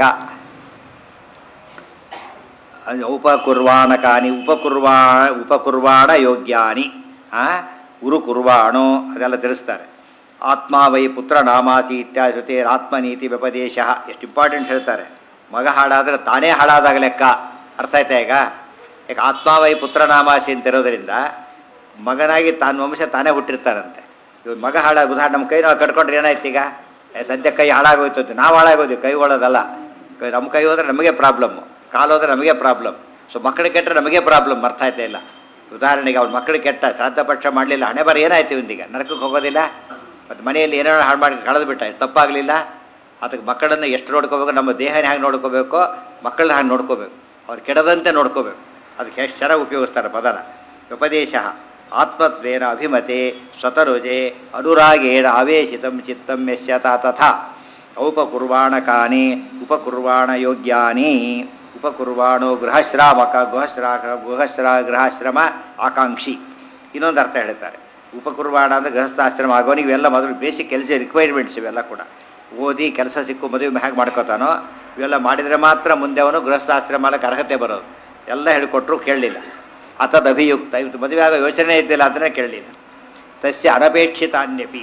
ಉಪಕುರ್ವಾಣಕಾನಿ ಉಪಕುರ್ವಾ ಉಪಕುರ್ವಾಣ ಯೋಗ್ಯಾನಿ ಉರು ಕುರ್ವಾಣೋ ಅದೆಲ್ಲ ತಿಳಿಸ್ತಾರೆ. ಆತ್ಮ ವೈ ಪುತ್ರ ನಾಮಾಸಿ ಇತ್ಯಾದಿ ಜೊತೆ ಆತ್ಮನೀತಿ ವ್ಯಪದೇಶ ಎಷ್ಟು ಇಂಪಾರ್ಟೆಂಟ್ ಹೇಳ್ತಾರೆ. ಮಗ ಹಾಳಾದರೆ ತಾನೇ ಹಾಳಾದಾಗ ಲೆಕ್ಕ, ಅರ್ಥ ಆಯ್ತಾ ಈಗ. ಯಾಕೆ ಆತ್ಮ ವೈ ಪುತ್ರ ನಾಮಾಸಿ ಅಂತಿರೋದ್ರಿಂದ ಮಗನಾಗಿ ತಾನು ವಂಶ ತಾನೇ ಹುಟ್ಟಿರ್ತಾರಂತೆ. ಇವಾಗ ಮಗ ಹಾಳಾಗಿ ಉದಾಹರಣೆ ನಮ್ಮ ಕೈ ನಾವು ಕಟ್ಕೊಂಡ್ರೆ ಏನಾಯ್ತು ಈಗ, ಸದ್ಯ ಕೈ ಹಾಳಾಗೋಯ್ತು ಅಂತ ನಾವು ಹಾಳಾಗೋದು, ಕೈ ಹೊಳೋದಲ್ಲ. ಕೈ ನಮ್ಮ ಕೈ ಹೋದ್ರೆ ನಮಗೆ ಪ್ರಾಬ್ಲಮ್ಮು, ಕಾಲು ಹೋದ್ರೆ ನಮಗೆ ಪ್ರಾಬ್ಲಮ್. ಸೊ ಮಕ್ಕಳು ಕೆಟ್ಟರೆ ನಮಗೆ ಪ್ರಾಬ್ಲಮ್, ಅರ್ಥ ಆಯ್ತಾ ಇಲ್ಲ. ಉದಾಹರಣೆಗೆ ಅವ್ರ ಮಕ್ಕಳು ಕೆಟ್ಟ ಶ್ರಾದ್ದ ಪಕ್ಷ ಮಾಡಲಿಲ್ಲ, ಹಣೆ ಬರ ಏನಾಯ್ತು ಇಂದೀಗ, ನರಕಕ್ಕೆ ಹೋಗೋದಿಲ್ಲ. ಮತ್ತು ಮನೆಯಲ್ಲಿ ಏನೇನೋ ಹಾಳು ಮಾಡಿ ಕಳೆದು ಬಿಟ್ಟ, ತಪ್ಪಾಗಲಿಲ್ಲ. ಅದಕ್ಕೆ ಮಕ್ಕಳನ್ನು ಎಷ್ಟು ನೋಡ್ಕೋಬೇಕು, ನಮ್ಮ ದೇಹನ ಹೇಗೆ ನೋಡ್ಕೋಬೇಕೋ ಮಕ್ಕಳನ್ನ ಹಾಗೆ ನೋಡ್ಕೋಬೇಕು, ಅವ್ರು ಕೆಡದಂತೆ ನೋಡ್ಕೋಬೇಕು. ಅದಕ್ಕೆ ಎಷ್ಟು ಚೆನ್ನಾಗಿ ಉಪಯೋಗಿಸ್ತಾರೆ ಪದನ. ಉಪದೇಶ ಆತ್ಮತ್ವೇನ ಅಭಿಮತೆ ಸ್ವತರುಜೆ ಅನುರಾಗೇಣ ಆವೇಶಿತಂ ಚಿತ್ತಂ ಯಸ್ಯತ ತಥಾ ಔಪಕುರ್ವಾಣಕಾನಿ ಉಪಕುರ್ವಾಣ ಯೋಗ್ಯಾನಿ ಉಪಕುರ್ವಾಣೋ ಗೃಹಶ್ರಾಮಕ ಗೃಹಶ್ರಾ ಗೃಹಶ್ರಾ ಗೃಹಾಶ್ರಮ ಆಕಾಂಕ್ಷಿ. ಇನ್ನೊಂದು ಅರ್ಥ ಹೇಳ್ತಾರೆ, ಉಪಕುರ್ವಾಣ ಅಂದರೆ ಗೃಹಸ್ಥಾಶ್ರಮ ಆಗೋನಿಗೆ ಇವೆಲ್ಲ ಮೊದಲು ಬೇಸಿಕ್ ಕೆಲಸ ರಿಕ್ವೈರ್ಮೆಂಟ್ಸ್ ಇವೆಲ್ಲ ಕೂಡ. ಓದಿ ಕೆಲಸ ಸಿಕ್ಕು ಮದುವೆ ಹೇಗೆ ಮಾಡ್ಕೋತಾನೋ ಇವೆಲ್ಲ ಮಾಡಿದರೆ ಮಾತ್ರ ಮುಂದೆ ಅವನು ಗೃಹಸ್ಥಾಶ್ರಮ ಮಾಡಕ್ಕೆ ಅರ್ಹತೆ ಬರೋದು. ಎಲ್ಲ ಹೇಳಿಕೊಟ್ರು ಕೇಳಲಿಲ್ಲ. ಅಥದ ಅಭಿಯುಕ್ತ, ಇವತ್ತು ಮದುವೆ ಆಗೋ ಯೋಚನೆ ಇದ್ದಿಲ್ಲ ಅದನ್ನೇ ಕೇಳಲಿಲ್ಲ. ತಸ್ಯ ಅನಪೇಕ್ಷಿತಾನ್ಯಪಿ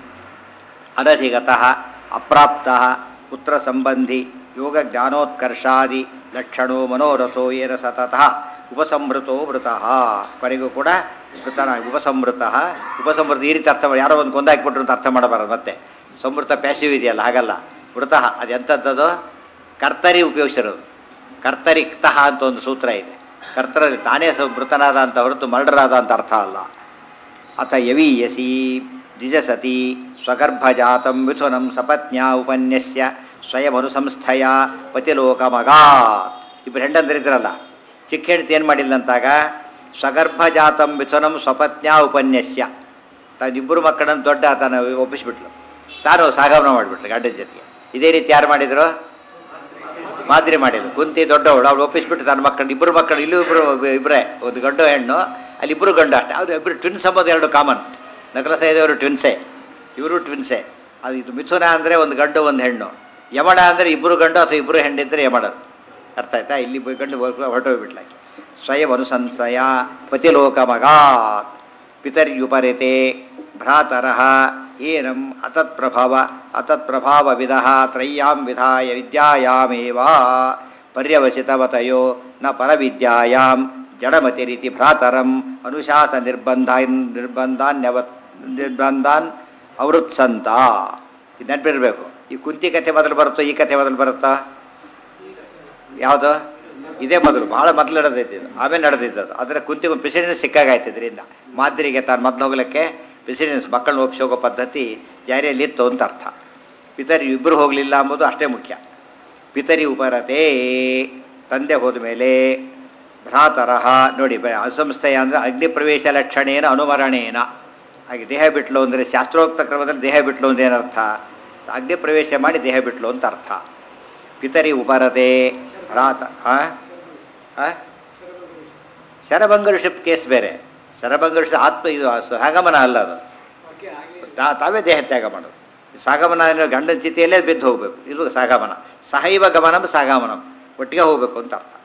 ಅನಧಿಗತಃ ಅಪ್ರಾಪ್ತಃ ಪುತ್ರ ಸಂಬಂಧಿ ಯೋಗ ಜ್ಞಾನೋತ್ಕರ್ಷಾದಿ ಲಕ್ಷಣೋ ಮನೋರಥೋ ಏನ ಸತತಃ ಉಪಸಂಹೃತೋ ಮೃತಃ. ಕೊನೆಗೂ ಕೂಡ ಮೃತನ ಉಪಸಂಹೃತಃ. ಉಪಸಂಹೃತ ಈ ರೀತಿ ಅರ್ಥ ಮಾಡಿ, ಯಾರೋ ಒಂದು ಕೊಂದಾಕಿಬಿಟ್ರು ಅಂತ ಅರ್ಥ ಮಾಡಬಾರದು. ಮತ್ತೆ ಸಂಹೃತ ಪ್ಯಾಸಿವ್ ಇದೆಯಲ್ಲ, ಹಾಗಲ್ಲ. ಮೃತಃ ಅದು ಎಂಥದ್ದದು, ಕರ್ತರಿ ಉಪಯೋಗಿಸಿರೋದು. ಕರ್ತರಿಕ್ತಃ ಅಂತ ಒಂದು ಸೂತ್ರ ಇದೆ. ಕರ್ತರಲ್ಲಿ ತಾನೇ ಸ ಮೃತನಾದ ಅಂತ ಹೊರತು ಮರ್ಡರಾದ ಅಂತ ಅರ್ಥ ಅಲ್ಲ. ಅಥ ಯವೀಯಸಿ ದ್ವಿಜಸತಿ ಸ್ವಗರ್ಭಜಾತಂ ಮಿಥುನಂ ಸಪತ್ನ್ಯ ಉಪನ್ಯಸ್ಯ ಸ್ವಯಮನುಸಂಸ್ಥೆಯ ಪತಿಲೋಕಮಗಾತ್. ಇಬ್ಬರು ಹೆಂಡಂದ್ರಿದ್ರಲ್ಲ, ಚಿಕ್ಕ ಹೆಂಡತಿ ಏನು ಮಾಡಿಲ್ಲಂತಾಗ ಸ್ವಗರ್ಭಜಾತಂ ಮಿಥುನಂ ಸ್ವಪತ್ನ್ಯ ಉಪನ್ಯಸ್ಯ, ತಾನಿಬ್ಬರು ಮಕ್ಕಳನ್ನು ದೊಡ್ಡ ತಾನು ಒಪ್ಪಿಸ್ಬಿಟ್ಲು, ತಾನು ಸಾಗಮನ ಮಾಡಿಬಿಟ್ಲು ಗಂಡನ ಜೊತೆಗೆ. ಇದೇ ರೀತಿ ಯಾರು ಮಾಡಿದರು, ಮಾದರಿ ಮಾಡಿದ್ರು. ಕುಂತಿ ದೊಡ್ಡವಳು, ಅವಳು ಒಪ್ಪಿಸ್ಬಿಟ್ಟು ತನ್ನ ಮಕ್ಕಳು ಇಬ್ಬರು ಮಕ್ಕಳು, ಇಲ್ಲೂ ಇಬ್ಬರು ಇಬ್ಬರೇ, ಒಂದು ಗಂಡು ಹೆಣ್ಣು, ಅಲ್ಲಿ ಇಬ್ಬರು ಗಂಡು ಅಷ್ಟೇ. ಅವರು ಇಬ್ಬರು ಟ್ವಿನ್ಸ್ ಅಂಬೋದು ಎರಡು ಕಾಮನ್. ನಕಲ ಸೈದವರು ಟ್ವಿನ್ಸೇ, ಇವರು ಟ್ವಿನ್ಸೇ. ಅದು ಇದು ಮಿಥುನ ಅಂದರೆ ಒಂದು ಗಂಡು ಒಂದು ಹೆಣ್ಣು, ಯಮಣ ಅಂದರೆ ಇಬ್ಬರು ಗಂಡು ಅಥವಾ ಇಬ್ಬರು ಹೆಣ್ಣಿದ್ದರೆ ಯಮಣರು. ಅರ್ಥ ಆಯ್ತಾ, ಇಲ್ಲಿ ಗಂಡು ಹೊರಟೋಗ್ಬಿಟ್ಲಾಕಿ. ಸ್ವಯಂ ಅನುಸಂಶಯ ಪತಿಲೋಕ ಮಗಾತ್ ಪಿತರ್ಯುಪರಿತೆ ಭ್ರಾತರಃ ಏನಂ ಅತತ್ಪ್ರಭಾವ ಅತತ್ಪ್ರಭಾವವಿಧ ತ್ರಯ್ಯಾಂ ವಿಧಾಯ ವಿದ್ಯಾಯಾಮೇವ ಪರ್ಯವಸಿತವತಯೋ ನ ಪರವಿದ್ಯಾಯಾಂ ಜಡಮತಿರಿತಿ ಭ್ರಾತರಂ ಅನುಶಾಸ ನಿರ್ಬಂಧಾನ್ ನಿರ್ಬಂಧಾನ್ಯವ ನಿರ್ಬಂಧಾನ್ ಅವೃತ್ಸಂತ. ಇದು ನೆನಪಿರಬೇಕು. ಈ ಕುಂತಿ ಕಥೆ ಮೊದಲು ಬರುತ್ತೋ ಈ ಕಥೆ ಮೊದಲು ಬರುತ್ತಾ? ಯಾವುದು? ಇದೇ ಮೊದಲು, ಭಾಳ ಮೊದಲು ನಡೆದಿದ್ದು, ಆಮೇಲೆ ನಡೆದಿದ್ದದು. ಆದರೆ ಕುಂತಿಗೊಂದು ಪ್ರೆಸಿಡೆನ್ಸ್ ಸಿಕ್ಕಾಗಾಯ್ತು ಇದರಿಂದ. ಮಾದರಿಗೆ ತಾನು ಮೊದಲು ಹೋಗ್ಲಿಕ್ಕೆ ಪ್ರೆಸಿಡೆನ್ಸ್ ಮಕ್ಕಳನ್ನ ಒಪ್ಪಿಸಿ ಹೋಗೋ ಪದ್ಧತಿ ಜಾರಿಯಲ್ಲಿತ್ತು ಅಂತ ಅರ್ಥ. ಪಿತರಿ ಇಬ್ಬರು ಹೋಗಲಿಲ್ಲ ಅಂಬುದು ಅಷ್ಟೇ ಮುಖ್ಯ. ಪಿತರಿ ಉಪರತೆ, ತಂದೆ ಹೋದ ಮೇಲೆ ಭ್ರಾತರಃ ನೋಡಿ, ಅಸಂಸ್ಥೆಯ ಅಂದರೆ ಅಗ್ನಿ ಪ್ರವೇಶ ಲಕ್ಷಣೇನ ಅನುಮರಣೇನ. ಹಾಗೆ ದೇಹ ಬಿಟ್ಲು ಅಂದರೆ ಶಾಸ್ತ್ರೋಕ್ತ ಕ್ರಮದಲ್ಲಿ ದೇಹ ಬಿಟ್ಲು ಅಂದ್ರೆ ಏನರ್ಥ? ಅಗ್ನಿ ಪ್ರವೇಶ ಮಾಡಿ ದೇಹ ಬಿಟ್ಲು ಅಂತ ಅರ್ಥ. ಪಿತರಿ ಉಪರತೆ ರಾತ ಆ ಆ? ಶರಭಂಗ ಋಷಿ ಕೇಸ್ ಬೇರೆ. ಶರಭಂಗ ಋಷಿ ಆತ್ಮ ಇದು ಸಾಗಮನ ಅಲ್ಲ ಅದು. ತಾ ತಾವೇ ದೇಹ ತ್ಯಾಗ ಮಾಡೋದು. ಸಾಗಮನ ಅಂದರೆ ಗಂಡನ ಚಿತೆಯಲ್ಲೇ ಬಿದ್ದು ಹೋಗಬೇಕು. ಇದು ಸಾಗಮನ. ಸಹೈವ ಗಮನಂ ಸಾಗಮನಂ, ಒಟ್ಟಿಗೆ ಹೋಗಬೇಕು ಅಂತ ಅರ್ಥ.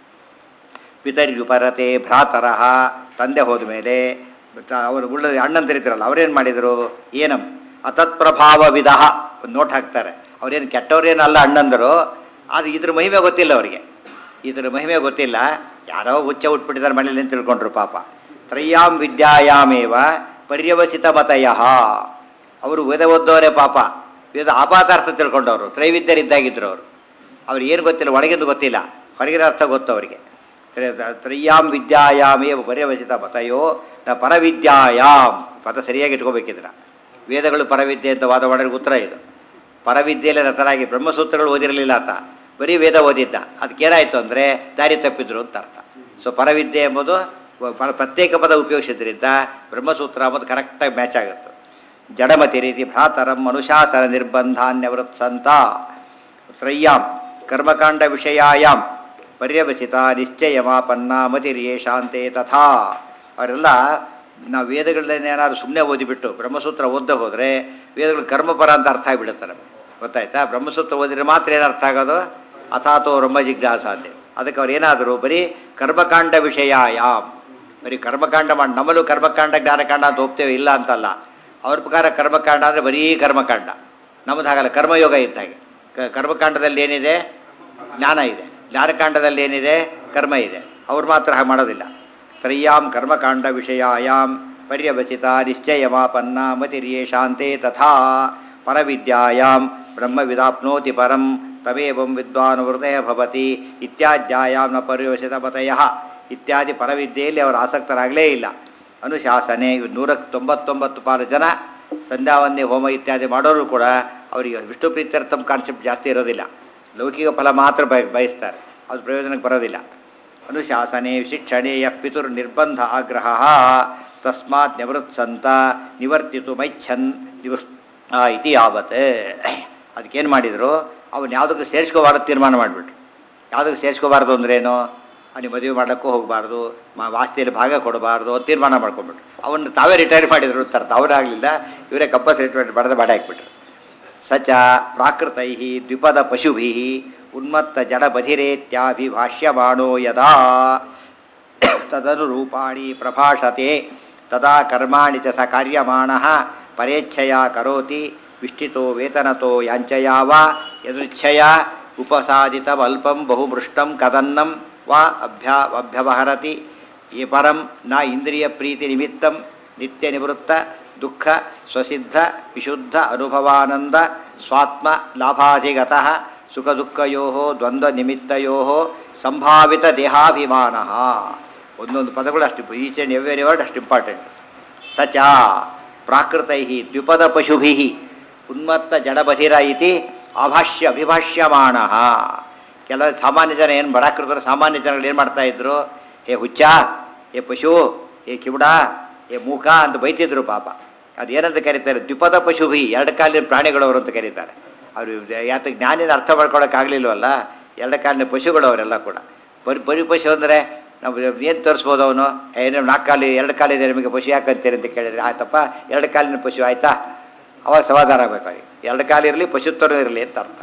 ಪಿತರಿ ಉಪರತೆ ಭ್ರಾತರಹ, ತಂದೆ ಹೋದ ಮೇಲೆ ಅವರು ಉಳ್ಳ ಅಣ್ಣನ ತಿರಿತಾರಲ್ಲ ಅವ್ರೇನು ಮಾಡಿದರು? ಏನಂ ಅತತ್ಪ್ರಭಾವ ವಿಧ ಒಂದು ನೋಟ್ ಹಾಕ್ತಾರೆ. ಅವ್ರೇನು ಕೆಟ್ಟವ್ರೇನಲ್ಲ ಅಣ್ಣಂದರು, ಅದು ಇದ್ರ ಮಹಿಮೆ ಗೊತ್ತಿಲ್ಲ ಅವರಿಗೆ. ಇದ್ರ ಮಹಿಮೆ ಗೊತ್ತಿಲ್ಲ. ಯಾರೋ ಹುಚ್ಚ ಉಟ್ಬಿಟ್ಟಿದ್ದಾರೆ ಮನೇಲಿ ಅಂತ ತಿಳ್ಕೊಂಡ್ರು ಪಾಪ. ತ್ರಯ್ಯಾಂ ವಿದ್ಯಾಯಾಮೇವ ಪರ್ಯವಸಿತ ಮತಯ, ಅವರು ವೇದ ಓದ್ದವರೇ ಪಾಪ. ವೇದ ಆಪಾತಾರ್ಥ ತಿಳ್ಕೊಂಡವರು, ತ್ರೈವಿದ್ಯರಿದ್ದಾಗಿದ್ದರು ಅವರು. ಅವ್ರು ಏನು ಗೊತ್ತಿಲ್ಲ, ಒಳಗಿಂದು ಗೊತ್ತಿಲ್ಲ, ಹೊರಗಿನ ಅರ್ಥ ಗೊತ್ತು ಅವರಿಗೆ. ತ್ರಯ್ಯಾಂ ವಿದ್ಯಾಯಾಮೇವ ಪರ್ಯವಸಿತ ಮತಯೋ ನ ಪರವಿದ್ಯಾಯಾಮ್, ಪದ ಸರಿಯಾಗಿ ಇಟ್ಕೋಬೇಕಿದ್ರ. ವೇದಗಳು ಪರವಿದ್ಯೆ ಅಂತ ವಾದ ಮಾಡೋರಿಗೆ ಉತ್ತರ ಇದು. ಪರವಿದ್ಯೆಯಲ್ಲೇ ರತರಾಗಿ ಬ್ರಹ್ಮಸೂತ್ರಗಳು ಓದಿರಲಿಲ್ಲ ಆತ, ಬರೀ ವೇದ ಓದಿದ್ದ. ಅದಕ್ಕೇನಾಯಿತು ಅಂದರೆ ದಾರಿ ತಪ್ಪಿದ್ರು ಅಂತ ಅರ್ಥ. ಸೊ ಪರವಿದ್ಯೆ ಎಂಬುದು ಪ್ರತ್ಯೇಕ ಪದ ಉಪಯೋಗಿಸಿದ್ರಿಂದ ಬ್ರಹ್ಮಸೂತ್ರ ಎಂಬುದು ಕರೆಕ್ಟಾಗಿ ಮ್ಯಾಚ್ ಆಗುತ್ತೆ. ಜಡಮತಿ ರೀತಿ ಭ್ರಾತರಂ ಅನುಶಾಸನ ನಿರ್ಬಂಧಾನ್ಯವೃತ್ಸಂತ ತ್ರಯ್ಯಾಂ ಕರ್ಮಕಾಂಡ ವಿಷಯಾಯಾಮ್ ಪರ್ಯವಸಿತ ನಿಶ್ಚಯಮಾಪನ್ನ ಮತಿರ್ಯೇಷಾಂತೆ ತಥಾ. ಅವರೆಲ್ಲ ನಾವು ವೇದಗಳನ್ನೇನಾದ್ರು ಸುಮ್ಮನೆ ಓದಿಬಿಟ್ಟು ಬ್ರಹ್ಮಸೂತ್ರ ಓದ್ದೆ ಹೋದರೆ ವೇದಗಳು ಕರ್ಮಪರ ಅಂತ ಅರ್ಥ ಆಗಿಬಿಡುತ್ತೆ ನಮಗೆ, ಗೊತ್ತಾಯ್ತಾ? ಬ್ರಹ್ಮಸೂತ್ರ ಓದಿದ್ರೆ ಮಾತ್ರ ಏನು ಅರ್ಥ ಆಗೋದು? ಅಥಾತೋ ಬ್ರಹ್ಮ ಜಿಜ್ಞಾಸ ಅಂದೆ. ಅದಕ್ಕೆ ಅವ್ರು ಏನಾದರೂ ಬರೀ ಕರ್ಮಕಾಂಡ ವಿಷಯಾಯಾಮ್, ಬರೀ ಕರ್ಮಕಾಂಡ ಮಾಡಿ, ನಮ್ಮಲ್ಲೂ ಕರ್ಮಕಾಂಡ ಜ್ಞಾನಕಾಂಡ ಅಂತ ಹೋಗ್ತೇವೆ, ಇಲ್ಲ ಅಂತಲ್ಲ. ಅವ್ರ ಪ್ರಕಾರ ಕರ್ಮಕಾಂಡ ಅಂದರೆ ಬರೀ ಕರ್ಮಕಾಂಡ. ನಮ್ಮದು ಹಾಗಲ್ಲ, ಕರ್ಮಯೋಗ ಇದ್ದಾಗೆ. ಕರ್ಮಕಾಂಡದಲ್ಲಿ ಏನಿದೆ? ಜ್ಞಾನ ಇದೆ. ಜ್ಞಾನಕಾಂಡದಲ್ಲಿ ಏನಿದೆ? ಕರ್ಮ ಇದೆ. ಅವ್ರು ಮಾತ್ರ ಹಾಗೆ ಮಾಡೋದಿಲ್ಲ. ತ್ರಯ್ಯಾಂ ಕರ್ಮಕಾಂಡ ವಿಷಯಾಯಾಮ್ ಪರ್ಯವಸಿತ ನಿಶ್ಚಯಮಾಪನ್ನ ಮತಿರ್ಯೇಷಾಂತೆ ತಥಾ ಪರವಿದ್ಯಾಯಾಮ್ ಬ್ರಹ್ಮವಿದಾಪ್ನೋತಿ ಪರಂ ತಮೇವಂ ವಿದ್ವಾನ್ ಹೃದಯ ಭವತಿ ಇತ್ಯಾದ್ಯಾಯಾಮ್ ನ ಪರ್ಯವಸಿತ ಮತಯಃ ಇತ್ಯಾದಿ ಪರವಿದ್ಯೆಯಲ್ಲಿ ಅವರು ಆಸಕ್ತರಾಗಲೇ ಇಲ್ಲ. ಅನುಶಾಸನೆ ನೂರ ತೊಂಬತ್ತೊಂಬತ್ತು ಪಾಲು ಜನ ಸಂಧ್ಯಾವಂದನೆ ಹೋಮ ಇತ್ಯಾದಿ ಮಾಡೋರು ಕೂಡ ಅವರಿಗೆ ವಿಷ್ಣು ಪ್ರೀತ್ಯರ್ಥಂ ಕಾನ್ಸೆಪ್ಟ್ ಜಾಸ್ತಿ ಇರೋದಿಲ್ಲ. ಲೌಕಿಕ ಫಲ ಮಾತ್ರ ಬಯ ಬಯಸ್ತಾರೆ, ಅದು ಪ್ರಯೋಜನಕ್ಕೆ ಬರೋದಿಲ್ಲ. ಅನುಶಾಸನೆ ಶಿಕ್ಷಣೆ ಯಃ ಪಿತುರ್ ನಿರ್ಬಂಧ ಆಗ್ರಹ ತಸ್ಮಾತ್ ನಿವೃತ್ಸಂತ ನಿವರ್ತಿತು ಮೈಚ್ಛನ್ ನಿವೃ ಇತಿ ಯಾವತ್. ಅದಕ್ಕೇನು ಮಾಡಿದರು? ಅವನು ಯಾವುದಕ್ಕೆ ಸೇರಿಸ್ಕೋಬಾರ್ದು ತೀರ್ಮಾನ ಮಾಡಿಬಿಟ್ರು. ಯಾವುದಕ್ಕೆ ಸೇರಿಸ್ಕೋಬಾರ್ದು ಅಂದ್ರೇನು? ಅವನಿಗೆ ಮದುವೆ ಮಾಡೋಕ್ಕೂ ಹೋಗಬಾರ್ದು, ಮಾ ವಾಸ್ತಿಯಲ್ಲಿ ಭಾಗ ಕೊಡಬಾರ್ದು ಅಂತ ತೀರ್ಮಾನ ಮಾಡ್ಕೊಂಡ್ಬಿಟ್ರು. ಅವನ್ನ ತಾವೇ ರಿಟೈರ್ ಮಾಡಿದರು ಅಂತ ಅರ್ಥ. ಅವರಾಗಲಿಲ್ಲ, ಇವರೇ ಕಪ್ಪಸ್ ರಿಟೈರ್ ಬಡದ ಬಾಡ ಹಾಕ್ಬಿಟ್ರು. ಸಚ ಪ್ರಾಕೃತೈ ದ್ವಿಪದ ಪಶುಭಿ ಉನ್ಮತ್ತ ಜಡಬಧಿರೇತ್ಯಾಭಿಭಾಷ್ಯಮಾಣೋ ಯದಾ ತದನುರೂಪಾಣಿ ಪ್ರಭಾಷತೆ ತದಾ ಕರ್ಮಾಣಿ ಚ ಸ ಕಾರ್ಯಮಾಣಃ ಪರೇಚ್ಛಯ ಕರೋತಿ ವಿಷ್ಟಿತೋ ವೇತನತೋ ಯಾಂಚಯಾವ ಯದೃಚ್ಛಯ ಉಪಸಾದಿತಮಲ್ಪಂ ಬಹುಮೃಷ್ಟಂ ಕದನ್ನಂ ವಾ ಅಭ್ಯಾ ಅಭ್ಯವಹರತಿ ಈ ಪರಂ ನ ಇಂದ್ರಿಯ ಪ್ರೀತಿ ನಿಮಿತ್ತಂ ನಿತ್ಯ ನಿವೃತ್ತ ದುಃಖ ಸ್ವಸಿದ್ಧ ವಿಶುದ್ಧ ಅನುಭವಾನಂದ ಸ್ವಾತ್ಮ ಲಾಭಾಧಿಗತಃ ಸುಖ ದುಃಖಯೋ ದ್ವಂದ್ವ ನಿಮಿತ್ತಯೋ ಸಂಭಾವಿತ ದೇಹಾಭಿಮಾನ. ಒಂದೊಂದು ಪದಗಳು ಅಷ್ಟು, ಈಚ್ ಆ್ಯಂಡ್ ಎವ್ರಿ ವರ್ಡ್ ಅಷ್ಟು ಇಂಪಾರ್ಟೆಂಟ್. ಸಚ ಪ್ರಾಕೃತೈ ದ್ವಿಪದ ಪಶುಭಿ ಉನ್ಮತ್ತ ಜಡಬಧಿರ ಇತಿ ಅಭಾಷ್ಯ ಅಭಿಭಾಷ್ಯಮಾಣ. ಕೆಲವು ಸಾಮಾನ್ಯ ಜನ ಏನು ಬಡಾಕೃತರು ಸಾಮಾನ್ಯ ಜನಗಳು ಏನು ಮಾಡ್ತಾಯಿದ್ರು? ಹೇ ಹುಚ್ಚ, ಹೇ ಪಶು, ಹೇ ಕಿವುಡ, ಹೇ ಮೂಕ ಅಂತ ಬೈತಿದ್ರು ಪಾಪ. ಅದು ಏನಂತ ಕರೀತಾರೆ? ದ್ವಿಪದ ಪಶುಭಿ, ಎರಡು ಕಾಲಿನ ಪ್ರಾಣಿಗಳವರು ಅಂತ ಕರೀತಾರೆ. ಅವರು ಯಾತ ಜ್ಞಾನಿನ ಅರ್ಥ ಮಾಡ್ಕೊಳಕ್ಕಾಗಲಿಲ್ವಲ್ಲ, ಎರಡು ಕಾಲಿನ ಪಶುಗಳು ಅವರೆಲ್ಲ ಕೂಡ. ಬರೀ ಬರೀ ಪಶು ಅಂದರೆ ನಾವು ಏನು ತೋರಿಸ್ಬೋದು? ಅವನು ಏನು ನಾಲ್ಕು ಕಾಲಿ ಎರಡು ಕಾಲಿದೆ ನಿಮಗೆ ಪಶು ಯಾಕಂತೀರಿ ಅಂತ ಕೇಳಿದರೆ, ಆಯ್ತಪ್ಪ ಎರಡು ಕಾಲಿನ ಪಶು ಆಯಿತಾ, ಅವಾಗ ಸಮಾಧಾನ ಆಗಬೇಕಾಗಿ. ಎರಡು ಕಾಲಿರಲಿ ಪಶುತ್ವನೂ ಇರಲಿ ಅಂತ ಅರ್ಥ.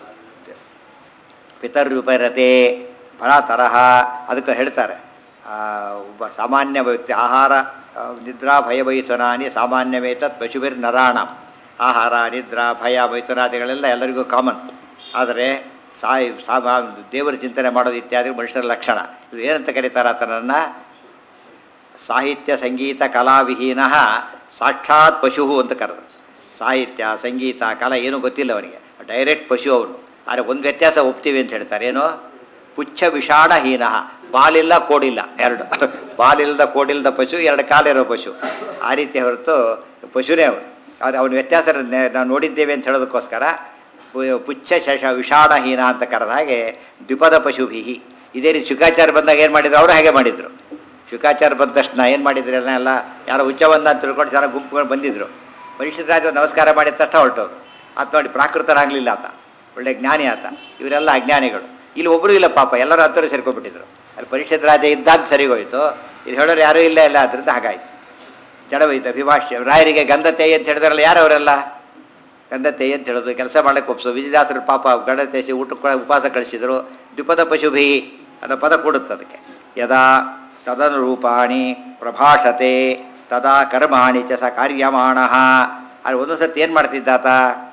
ಪಿತರ್ಯುಪರತೆ ಬಹಳ ತರಹ ಅದಕ್ಕೆ ಹೇಳ್ತಾರೆ. ಒಬ್ಬ ಸಾಮಾನ್ಯ ವ್ಯಕ್ತಿ ಆಹಾರ ನಿದ್ರಾ ಭಯ ವೈತನಾನಿ ಸಾಮಾನ್ಯವೇತತ್ ಪಶುಭಿರ್ ನರಾಣ. ಆಹಾರ ನಿದ್ರಾ ಭಯ ವೈತನಾದಿಗಳೆಲ್ಲ ಎಲ್ಲರಿಗೂ ಕಾಮನ್. ಆದರೆ ಸಾಯಿ ಸಾ ದೇವರ ಚಿಂತನೆ ಮಾಡೋದು ಇತ್ಯಾದಿ ಮನುಷ್ಯರ ಲಕ್ಷಣ. ಇದು ಏನಂತ ಕರೀತಾರೆ ಆತನನ್ನು? ಸಾಹಿತ್ಯ ಸಂಗೀತ ಕಲಾವಿಹೀನ ಸಾಕ್ಷಾತ್ ಪಶು ಅಂತ ಕರೆದು. ಸಾಹಿತ್ಯ ಸಂಗೀತ ಕಲಾ ಏನೂ ಗೊತ್ತಿಲ್ಲ ಅವನಿಗೆ, ಡೈರೆಕ್ಟ್ ಪಶು ಅವನು. ಆದರೆ ಒಂದು ವ್ಯತ್ಯಾಸ ಒಪ್ತೀವಿ ಅಂತ ಹೇಳ್ತಾರೆ. ಏನು? ಪುಚ್ಛ ವಿಷಾಣಹೀನ, ಬಾಲಿಲ್ಲ ಕೋಡಿಲ್ಲ ಎರಡು. ಬಾಲಿಲ್ಲದ ಕೋಡಿಲ್ಲದ ಪಶು, ಎರಡು ಕಾಲಿರೋ ಪಶು, ಆ ರೀತಿ ಹೊರತು ಪಶುನೇ ಅವನು. ಆದರೆ ಅವನ ವ್ಯತ್ಯಾಸ ನಾವು ನೋಡಿದ್ದೇವೆ ಅಂತ ಹೇಳೋದಕ್ಕೋಸ್ಕರ ಪುಚ್ಛ ಶಶ ವಿಷಾಣಹೀನ ಅಂತ ಕರೆದ ಹಾಗೆ ದ್ವಿಪದ ಪಶುಭಿಹಿ. ಇದೇ ರೀತಿ ಶುಕಾಚಾರ ಬಂದಾಗ ಏನು ಮಾಡಿದ್ರು? ಅವರು ಹಾಗೆ ಮಾಡಿದರು. ಶುಕಾಚಾರ ಬಂದ ತಕ್ಷಣ ಏನು ಮಾಡಿದ್ರು? ಎಲ್ಲ ಎಲ್ಲ ಯಾರೋ ಹುಚ್ಚ ಬಂದ ಅಂತ ತಿಳ್ಕೊಂಡು ಜನ ಗುಂಪುಗಳು ಬಂದಿದ್ದರು. ಮನುಷ್ಯರಾಜ ನಮಸ್ಕಾರ ಮಾಡಿದ ತಕ್ಷಣ ಹೊರಟೋದು. ಅದು ನೋಡಿ ಪ್ರಾಕೃತನಾಗಲಿಲ್ಲ ಆತ. ಒಳ್ಳೆ ಜ್ಞಾನಿ ಆತ. ಇವರೆಲ್ಲ ಅಜ್ಞಾನಿಗಳು. ಇಲ್ಲಿ ಒಬ್ಬರು ಇಲ್ಲ ಪಾಪ, ಎಲ್ಲರೂ ಹತ್ತಿರ ಸೇರ್ಕೊಂಡ್ಬಿಟ್ಟಿದ್ರು. ಅಲ್ಲಿ ಪರೀಕ್ಷಿತ ರಾಜ ಇದ್ದಾಗ ಸರಿಗೋಯ್ತು, ಇದು ಹೇಳೋರು ಯಾರೂ ಇಲ್ಲ ಇಲ್ಲ ಅದರಿಂದ ಹಾಗಾಯ್ತು. ಜಡವೈತ ಅಭಿಭಾಷ್ಯ ರಾಯರಿಗೆ ಗಂಧತೆ ಅಂತ ಹೇಳಿದ್ರಲ್ಲ, ಯಾರು ಅವರೆಲ್ಲ ಗಂಧತೆ ಅಂತ ಹೇಳೋದು, ಕೆಲಸ ಮಾಡಕ್ಕೆ ಒಪ್ಸೋದು. ವಿಜಯದಾಸರು ಪಾಪ ಗಂಡತೇಸಿ ಊಟಕ್ಕೆ ಉಪವಾಸ ಕಳಿಸಿದ್ರು. ದ್ವಿಪದ ಪಶುಭಿ ಅನ್ನೋ ಪದ ಕೊಡುತ್ತೆ ಅದಕ್ಕೆ. ಯದಾ ತದನುರೂಪಾಣಿ ಪ್ರಭಾಷತೆ ತದಾ ಕರ್ಮಾಣಿ ಚ ಸ ಕಾರ್ಯಮಾಣ. ಅಲ್ಲಿ ಒಂದೊಂದು ಸರ್ತಿ ಏನು ಮಾಡ್ತಿದ್ದಾತ,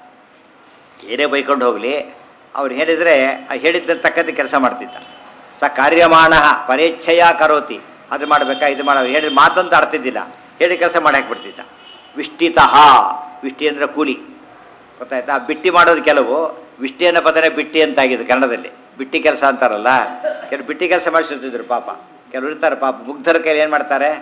ಏನೇ ಬೈಕೊಂಡು ಹೋಗಲಿ ಅವ್ರು ಹೇಳಿದರೆ ಹೇಳಿದ್ದ ತಕ್ಕಂತೆ ಕೆಲಸ ಮಾಡ್ತಿದ್ದ. ಸ ಕಾರ್ಯಮಾಣ ಪರೇಚ್ಛೆಯ ಕರೋತಿ, ಅದು ಮಾಡಬೇಕಾ ಇದು ಮಾಡ ಹೇಳಿದ ಮಾತಂತ ಆಡ್ತಿದ್ದಿಲ್ಲ, ಹೇಳಿ ಕೆಲಸ ಮಾಡಿ ಹಾಕ್ಬಿಡ್ತಿದ್ದ. ವಿಷ್ಟಿತಃ, ವಿಷ್ಟಿ ಅಂದರೆ ಕೂಲಿ, ಗೊತ್ತಾಯ್ತಾ. ಬಿಟ್ಟಿ ಮಾಡೋದು ಕೆಲವು, ವಿಷ್ಟಿ ಅನ್ನೋ ಪದನೇ ಬಿಟ್ಟಿ ಅಂತಾಗಿದೆ ಕನ್ನಡದಲ್ಲಿ. ಬಿಟ್ಟಿ ಕೆಲಸ ಅಂತಾರಲ್ಲ, ಕೆಲವು ಬಿಟ್ಟಿ ಕೆಲಸ ಮಾಡಿಸ್ಕೊತಿದ್ರು ಪಾಪ. ಕೆಲವರು ಇರ್ತಾರೆ ಪಾಪ ಮುಗ್ಧರ ಕೈಲಿ ಏನು ಮಾಡ್ತಾರೆ,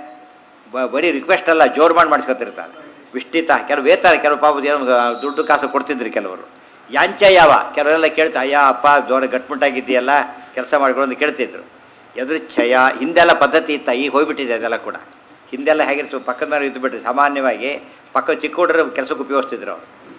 ಬರೀ ರಿಕ್ವೆಸ್ಟ್ ಅಲ್ಲ ಜೋರು ಮಾಡಿ ಮಾಡಿಸ್ಕೊತಿರ್ತಾರೆ. ವಿಷ್ಟಿತ ಕೆಲವು ವೇತಾರೆ, ಕೆಲವು ಪಾಪ ಏನು ದುಡ್ಡು ಕಾಸು ಕೊಡ್ತಿದ್ರು ಕೆಲವರು. ಯಾಂಚ ಯಾವ ಕೆಲವರೆಲ್ಲ ಕೇಳ್ತಾ, ಅಯ್ಯ ಅಪ್ಪ ಜೋರ ಗಟ್ಮುಟ್ಟಾಗಿದ್ದೀಯಲ್ಲ ಕೆಲಸ ಮಾಡ್ಕೊಂಡು ಕೇಳ್ತಿದ್ರು. ಎದುರುಚ್ಛಯ ಹಿಂದೆಲ್ಲ ಪದ್ಧತಿ ಇತ್ತ, ಈಗ ಹೋಗ್ಬಿಟ್ಟಿದೆ ಅದೆಲ್ಲ ಕೂಡ. ಹಿಂದೆಲ್ಲ ಹೇಗಿರ್ತು, ಪಕ್ಕದ ಮೇಲೆ ಇದ್ದು ಬಿಟ್ಟರೆ ಸಾಮಾನ್ಯವಾಗಿ ಪಕ್ಕ ಚಿಕ್ಕ ಹುಡುಗರು ಕೆಲಸಕ್ಕೆ ಉಪಯೋಗಿಸ್ತಿದ್ರು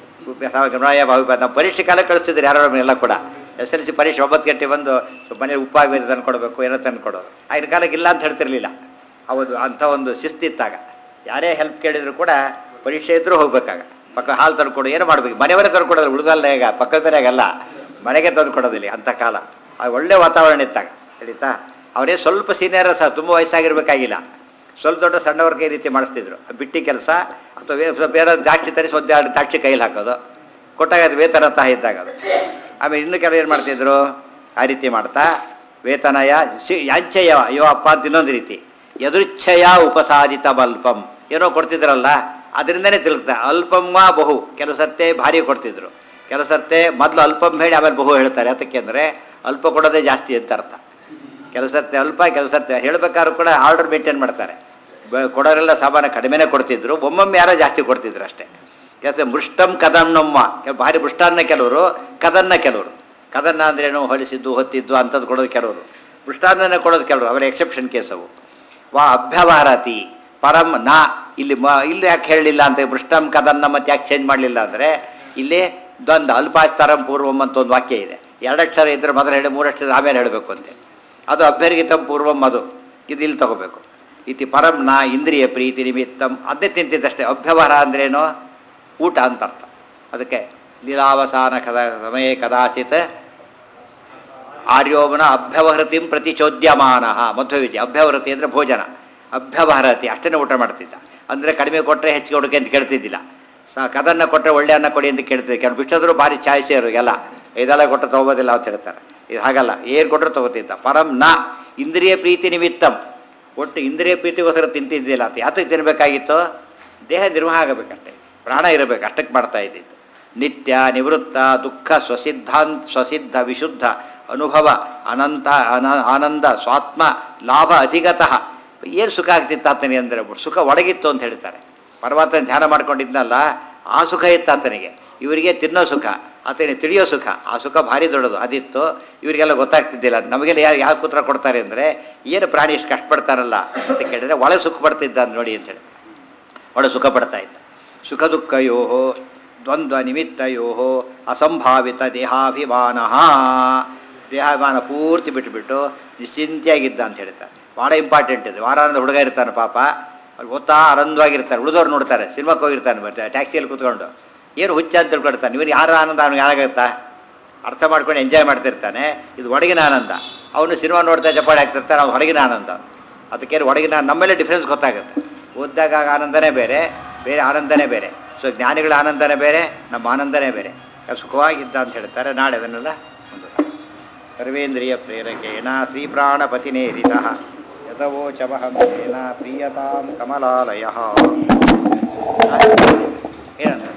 ಅವರು. ರಾಯ ಭಾವಿ ನಾವು ಪರೀಕ್ಷೆ ಕಾಲ ಕಳಿಸ್ತಿದ್ರು ಯಾರೋ ಎಲ್ಲ ಕೂಡ. ಎಸ್ ಎಲ್ ಸಿ ಪರೀಕ್ಷೆ ಒಂಬತ್ತು ಗಂಟೆ ಬಂದು ಮನೇಲಿ ಉಪ್ಪಾಗಿ ತಂದು ಕೊಡಬೇಕು, ಏನೋ ತಂದು ಕೊಡೋರು. ಆಗಿನ ಕಾಲಕ್ಕೆ ಇಲ್ಲ ಅಂತ ಹೇಳ್ತಿರ್ಲಿಲ್ಲ. ಅವತ್ತು ಅಂಥ ಒಂದು ಶಿಸ್ತಿತ್ತಾಗ. ಯಾರೇ ಹೆಲ್ಪ್ ಕೇಳಿದ್ರು ಕೂಡ ಪರೀಕ್ಷೆ ಇದ್ದರೂ ಹೋಗ್ಬೇಕಾಗ ಪಕ್ಕ ಹಾಲು ತಂದು ಕೊಡು, ಏನು ಮಾಡಬೇಕು, ಮನೆಯವರೇ ತಂದು ಕೊಡೋದು, ಉಳಿದಲ್ಲ ಈಗ ಪಕ್ಕದ ಮನೆಯಾಗಲ್ಲ, ಮನೆಗೆ ತಂದು ಕೊಡೋದಿಲ್ಲ ಅಂಥ ಕಾಲ. ಅದು ಒಳ್ಳೆ ವಾತಾವರಣ ಇತ್ತಾಗ ಹೇಳಿತಾ. ಅವರೇ ಸ್ವಲ್ಪ ಸೀನಿಯರ್ ಸಹ, ತುಂಬ ವಯಸ್ಸಾಗಿರ್ಬೇಕಾಗಿಲ್ಲ, ಸ್ವಲ್ಪ ದೊಡ್ಡ ಸಣ್ಣವ್ರಿಗೆ ಈ ರೀತಿ ಮಾಡಿಸ್ತಿದ್ರು. ಬಿಟ್ಟಿ ಕೆಲಸ ಅಥವಾ ಸ್ವಲ್ಪ ಬೇರೆ ದ್ರಾಕ್ಷಿ ತರಿಸಿ ಒಂದು ಎರಡು ದ್ರಾಕ್ಷಿ ಕೈಲಿ ಹಾಕೋದು, ಕೊಟ್ಟಾಗ ಅದು ವೇತನ ತಾ ಇದ್ದಾಗ ಅದು. ಆಮೇಲೆ ಇನ್ನು ಕೆಲವು ಏನು ಮಾಡ್ತಿದ್ರು, ಆ ರೀತಿ ಮಾಡ್ತಾ ವೇತನಯ ಶಿ ಯಾಂಚಯ ಅಯ್ಯೋ ಅಪ್ಪ ಅಂತ ಇನ್ನೊಂದು ರೀತಿ. ಯದೃಚ್ಛಯ ಉಪಸಾದಿತ ಅಲ್ಪಂ, ಏನೋ ಕೊಡ್ತಿದ್ರಲ್ಲ ಅದರಿಂದನೇ ತಿಳ್ತಾ. ಅಲ್ಪಮ್ಮ ಬಹು, ಕೆಲವು ಸತ್ತೆ ಭಾರಿ ಕೊಡ್ತಿದ್ರು, ಕೆಲವು ಸತ್ತೆ ಮೊದಲು ಅಲ್ಪಂ ಹೇಳಿ ಆಮೇಲೆ ಬಹು ಹೇಳ್ತಾರೆ. ಅದಕ್ಕೆ ಅಂದರೆ ಅಲ್ಪ ಕೊಡೋದೇ ಜಾಸ್ತಿ ಅಂತ ಅರ್ಥ. ಕೆಲವು ಸತ್ತೆ ಅಲ್ಪ, ಕೆಲವು ಸತ್ತೆ ಹೇಳ್ಬೇಕಾದ್ರೂ ಕೂಡ ಆರ್ಡರ್ ಮೇಂಟೈನ್ ಮಾಡ್ತಾರೆ. ಕೊಡೋರೆಲ್ಲ ಸಾಮಾನ್ಯ ಕಡಿಮೆನೇ ಕೊಡ್ತಿದ್ರು, ಒಮ್ಮೊಮ್ಮೆ ಯಾರೋ ಜಾಸ್ತಿ ಕೊಡ್ತಿದ್ರು ಅಷ್ಟೇ. ಯಾಕೆ ಮೃಷ್ಟಂ ಕದನ್ನಮ್ಮ, ಭಾರಿ ಮೃಷ್ಟಾನ್ನ ಕೆಲವರು, ಕದನ್ನ ಕೆಲವರು. ಕದನ್ನ ಅಂದ್ರೇನು, ಹೊಲಿಸಿದ್ದು ಹೊತ್ತಿದ್ದು ಅಂಥದ್ದು ಕೊಡೋದು ಕೆಲವರು, ಮೃಷ್ಟಾನ್ನನೇ ಕೊಡೋದು ಕೆಲವರು, ಅವರ ಎಕ್ಸೆಪ್ಷನ್ ಕೇಸ್ ಅವು. ವಾ ಅಭ್ಯವಹಾರತಿ ಪರಂ ನಾ, ಇಲ್ಲಿ ಮ ಇಲ್ಲಿ ಯಾಕೆ ಹೇಳಲಿಲ್ಲ ಅಂತ, ಮೃಷ್ಟಂ ಕದನ್ನ ಮತ್ತೆ ಯಾಕೆ ಚೇಂಜ್ ಮಾಡಲಿಲ್ಲ ಅಂದರೆ, ಇಲ್ಲಿ ದ್ವಂದ್ವ ಅಲ್ಪಾಸ್ತರಂ ಪೂರ್ವಂ ಅಂತ ಒಂದು ವಾಕ್ಯ ಇದೆ. ಎರಡಕ್ಷರ ಇದ್ದರೆ ಮೊದಲು ಹೇಳಿ ಮೂರಕ್ಷರ ಆಮೇಲೆ ಹೇಳಬೇಕು ಅಂತೆ. ಅದು ಅಭ್ಯರ್ಗಿತಂ ಪೂರ್ವಂ, ಅದು ಇದು ಇಲ್ಲಿ ತಗೋಬೇಕು. ಇತಿ ಪರಂ ನಾ ಇಂದ್ರಿಯ ಪ್ರೀತಿ ನಿಮಿತ್ತಂ, ಅದೇ ತಿಂತಿದ್ದಷ್ಟೇ. ಅಭ್ಯವಹಾರ ಅಂದ್ರೇನು, ಊಟ ಅಂತ ಅರ್ಥ. ಅದಕ್ಕೆ ಲೀಲಾವಸಾನ ಕದ ಸಮಯ ಕದಾಚಿತ್ ಆರ್ಯೋಮನ ಅಭ್ಯವಹೃತಿಂ ಪ್ರತಿ ಚೋದ್ಯಮಾನ ಮಧ್ವ ವಿಜಯ. ಅಭ್ಯವಹೃತಿ ಅಂದರೆ ಭೋಜನ, ಅಭ್ಯವಹರತಿ ಅಷ್ಟೇ ಊಟ ಮಾಡ್ತಿದ್ದ. ಅಂದರೆ ಕಡಿಮೆ ಕೊಟ್ಟರೆ ಹೆಚ್ಚಿಗೆ ಹುಡುಕೆ ಅಂತ ಕೇಳ್ತಿದ್ದಿಲ್ಲ. ಸ ಕದನ್ನ ಕೊಟ್ಟರೆ ಒಳ್ಳೆ ಅನ್ನ ಕೊಡಿ ಅಂತ ಕೇಳ್ತಿದ್ದೆ. ಕೆಲವು ಬಿಟ್ಟದ್ರು ಭಾರಿ ಚಾಯ್ಸೇರು ಎಲ್ಲ, ಇದೆಲ್ಲ ಕೊಟ್ಟರೆ ತೊಗೋಬೋದಿಲ್ಲ ಅಂತ ಹೇಳ್ತಾರೆ. ಇದು ಹಾಗಲ್ಲ, ಏನು ಕೊಟ್ಟರು ತೊಗೋತಿದ್ದ. ಪರಂ ನ ಇಂದ್ರಿಯ ಪ್ರೀತಿ ನಿಮಿತ್ತಂ, ಒಟ್ಟು ಇಂದ್ರಿಯ ಪ್ರೀತಿಗೋಸ್ಕರ ತಿಂತಿದ್ದಿಲ್ಲ ಅಂತ. ಯಾತಕ್ಕೆ ತಿನ್ನಬೇಕಾಗಿತ್ತು, ದೇಹ ನಿರ್ವಾಹ ಆಗಬೇಕಷ್ಟೇ, ಪ್ರಾಣ ಇರಬೇಕು, ಅಷ್ಟಕ್ಕೆ ಮಾಡ್ತಾ ಇದ್ದಿದ್ದು. ನಿತ್ಯ ನಿವೃತ್ತ ದುಃಖ ಸ್ವಸಿದ್ಧಾಂತ ಸ್ವಸಿದ್ಧ ವಿಶುದ್ಧ ಅನುಭವ ಅನಂತ ಅನ ಆನಂದ ಸ್ವಾತ್ಮ ಲಾಭ ಅಧಿಗತಃ. ಏನು ಸುಖ ಆಗ್ತಿತ್ತು ಆತನಿಗೆ ಅಂದರೆ, ಸುಖ ಒಳಗಿತ್ತು ಅಂತ ಹೇಳ್ತಾರೆ. ಪರಮಾತ್ಮನ ಧ್ಯಾನ ಮಾಡ್ಕೊಂಡಿದ್ನಲ್ಲ, ಆ ಸುಖ ಇತ್ತು ಆತನಿಗೆ. ಇವರಿಗೆ ತಿನ್ನೋ ಸುಖ, ಆತನಿಗೆ ತಿಳಿಯೋ ಸುಖ, ಆ ಸುಖ ಭಾರಿ ದೊಡ್ಡದು ಅದಿತ್ತು. ಇವರಿಗೆಲ್ಲ ಗೊತ್ತಾಗ್ತಿದ್ದಿಲ್ಲ. ನಮಗೆಲ್ಲ ಯಾರು ಯಾವ ಪುತ್ರ ಕೊಡ್ತಾರೆ ಅಂದರೆ, ಏನು ಪ್ರಾಣಿ ಇಷ್ಟು ಕಷ್ಟಪಡ್ತಾರಲ್ಲ ಅಂತ ಕೇಳಿದರೆ, ಒಳಗೆ ಸುಖ ಪಡ್ತಿದ್ದ ನೋಡಿ ಅಂತೇಳಿ, ಒಳಗೆ ಸುಖ ಪಡ್ತಾ ಇದ್ದ. ಸುಖ ದುಃಖಯೋ ದ್ವಂದ್ವ ನಿಮಿತ್ತಯೋ ಅಸಂಭಾವಿತ ದೇಹಾಭಿಮಾನ, ದೇಹಾಭಿಮಾನ ಪೂರ್ತಿ ಬಿಟ್ಟುಬಿಟ್ಟು ನಿಶ್ಚಿಂತೆಯಾಗಿದ್ದ ಅಂತ ಹೇಳ್ತಾರೆ. ಭಾಳ ಇಂಪಾರ್ಟೆಂಟ್ ಇದೆ. ವಾರಾನಂದ ಹುಡುಗ ಇರ್ತಾನೆ ಪಾಪ, ಅವ್ರು ಗೊತ್ತಾ ಆನಂದವಾಗಿರ್ತಾರೆ. ಉಳಿದವ್ರು ನೋಡ್ತಾರೆ, ಸಿನಿಮಾಕ್ಕೆ ಹೋಗಿರ್ತಾನೆ, ಬರ್ತಾರೆ ಟ್ಯಾಕ್ಸಿಯಲ್ಲಿ ಕೂತ್ಕೊಂಡು, ಏನು ಹುಚ್ಚ ಅಂತ ತಿಳ್ಕೊಳ್ತಾನೆ. ಇವನು ಯಾರ ಆನಂದ ಅವ್ನಿಗೆ ಯಾರಾಗತ್ತಾ ಅರ್ಥ ಮಾಡ್ಕೊಂಡು ಎಂಜಾಯ್ ಮಾಡ್ತಿರ್ತಾನೆ. ಇದು ಹೊರಗಿನ ಆನಂದ. ಅವನು ಸಿನಿಮಾ ನೋಡ್ತಾ ಚಪ್ಪಾಳೆ ಆಗ್ತಿರ್ತಾನೆ, ಅವ್ನು ಹೊರಗಿನ ಆನಂದ. ಅದಕ್ಕೇನು ಹೊರಗಿನ ನಮ್ಮೇಲೆ ಡಿಫ್ರೆನ್ಸ್ ಗೊತ್ತಾಗುತ್ತೆ. ಓದಿದಾಗ ಆನಂದನೇ ಬೇರೆ, ಬೇರೆ ಆನಂದನೇ ಬೇರೆ. ಸೊ ಜ್ಞಾನಿಗಳ ಆನಂದನೇ ಬೇರೆ, ನಮ್ಮ ಆನಂದನೇ ಬೇರೆ. ಸುಖವಾಗಿದ್ದ ಅಂತ ಹೇಳ್ತಾರೆ. ನಾಳೆ ಅದನ್ನೆಲ್ಲ ಒಂದು ಸರ್ವೇಂದ್ರಿಯ ಪ್ರೇರಕೇಣ ಶ್ರೀ ಪ್ರಾಣಪತಿನೇರಿತ ಯಥವೋಚಮಹಂಸೇನ ಪ್ರೀಯತಾಂ ಕಮಲಾಲಯ. ಏನಂತ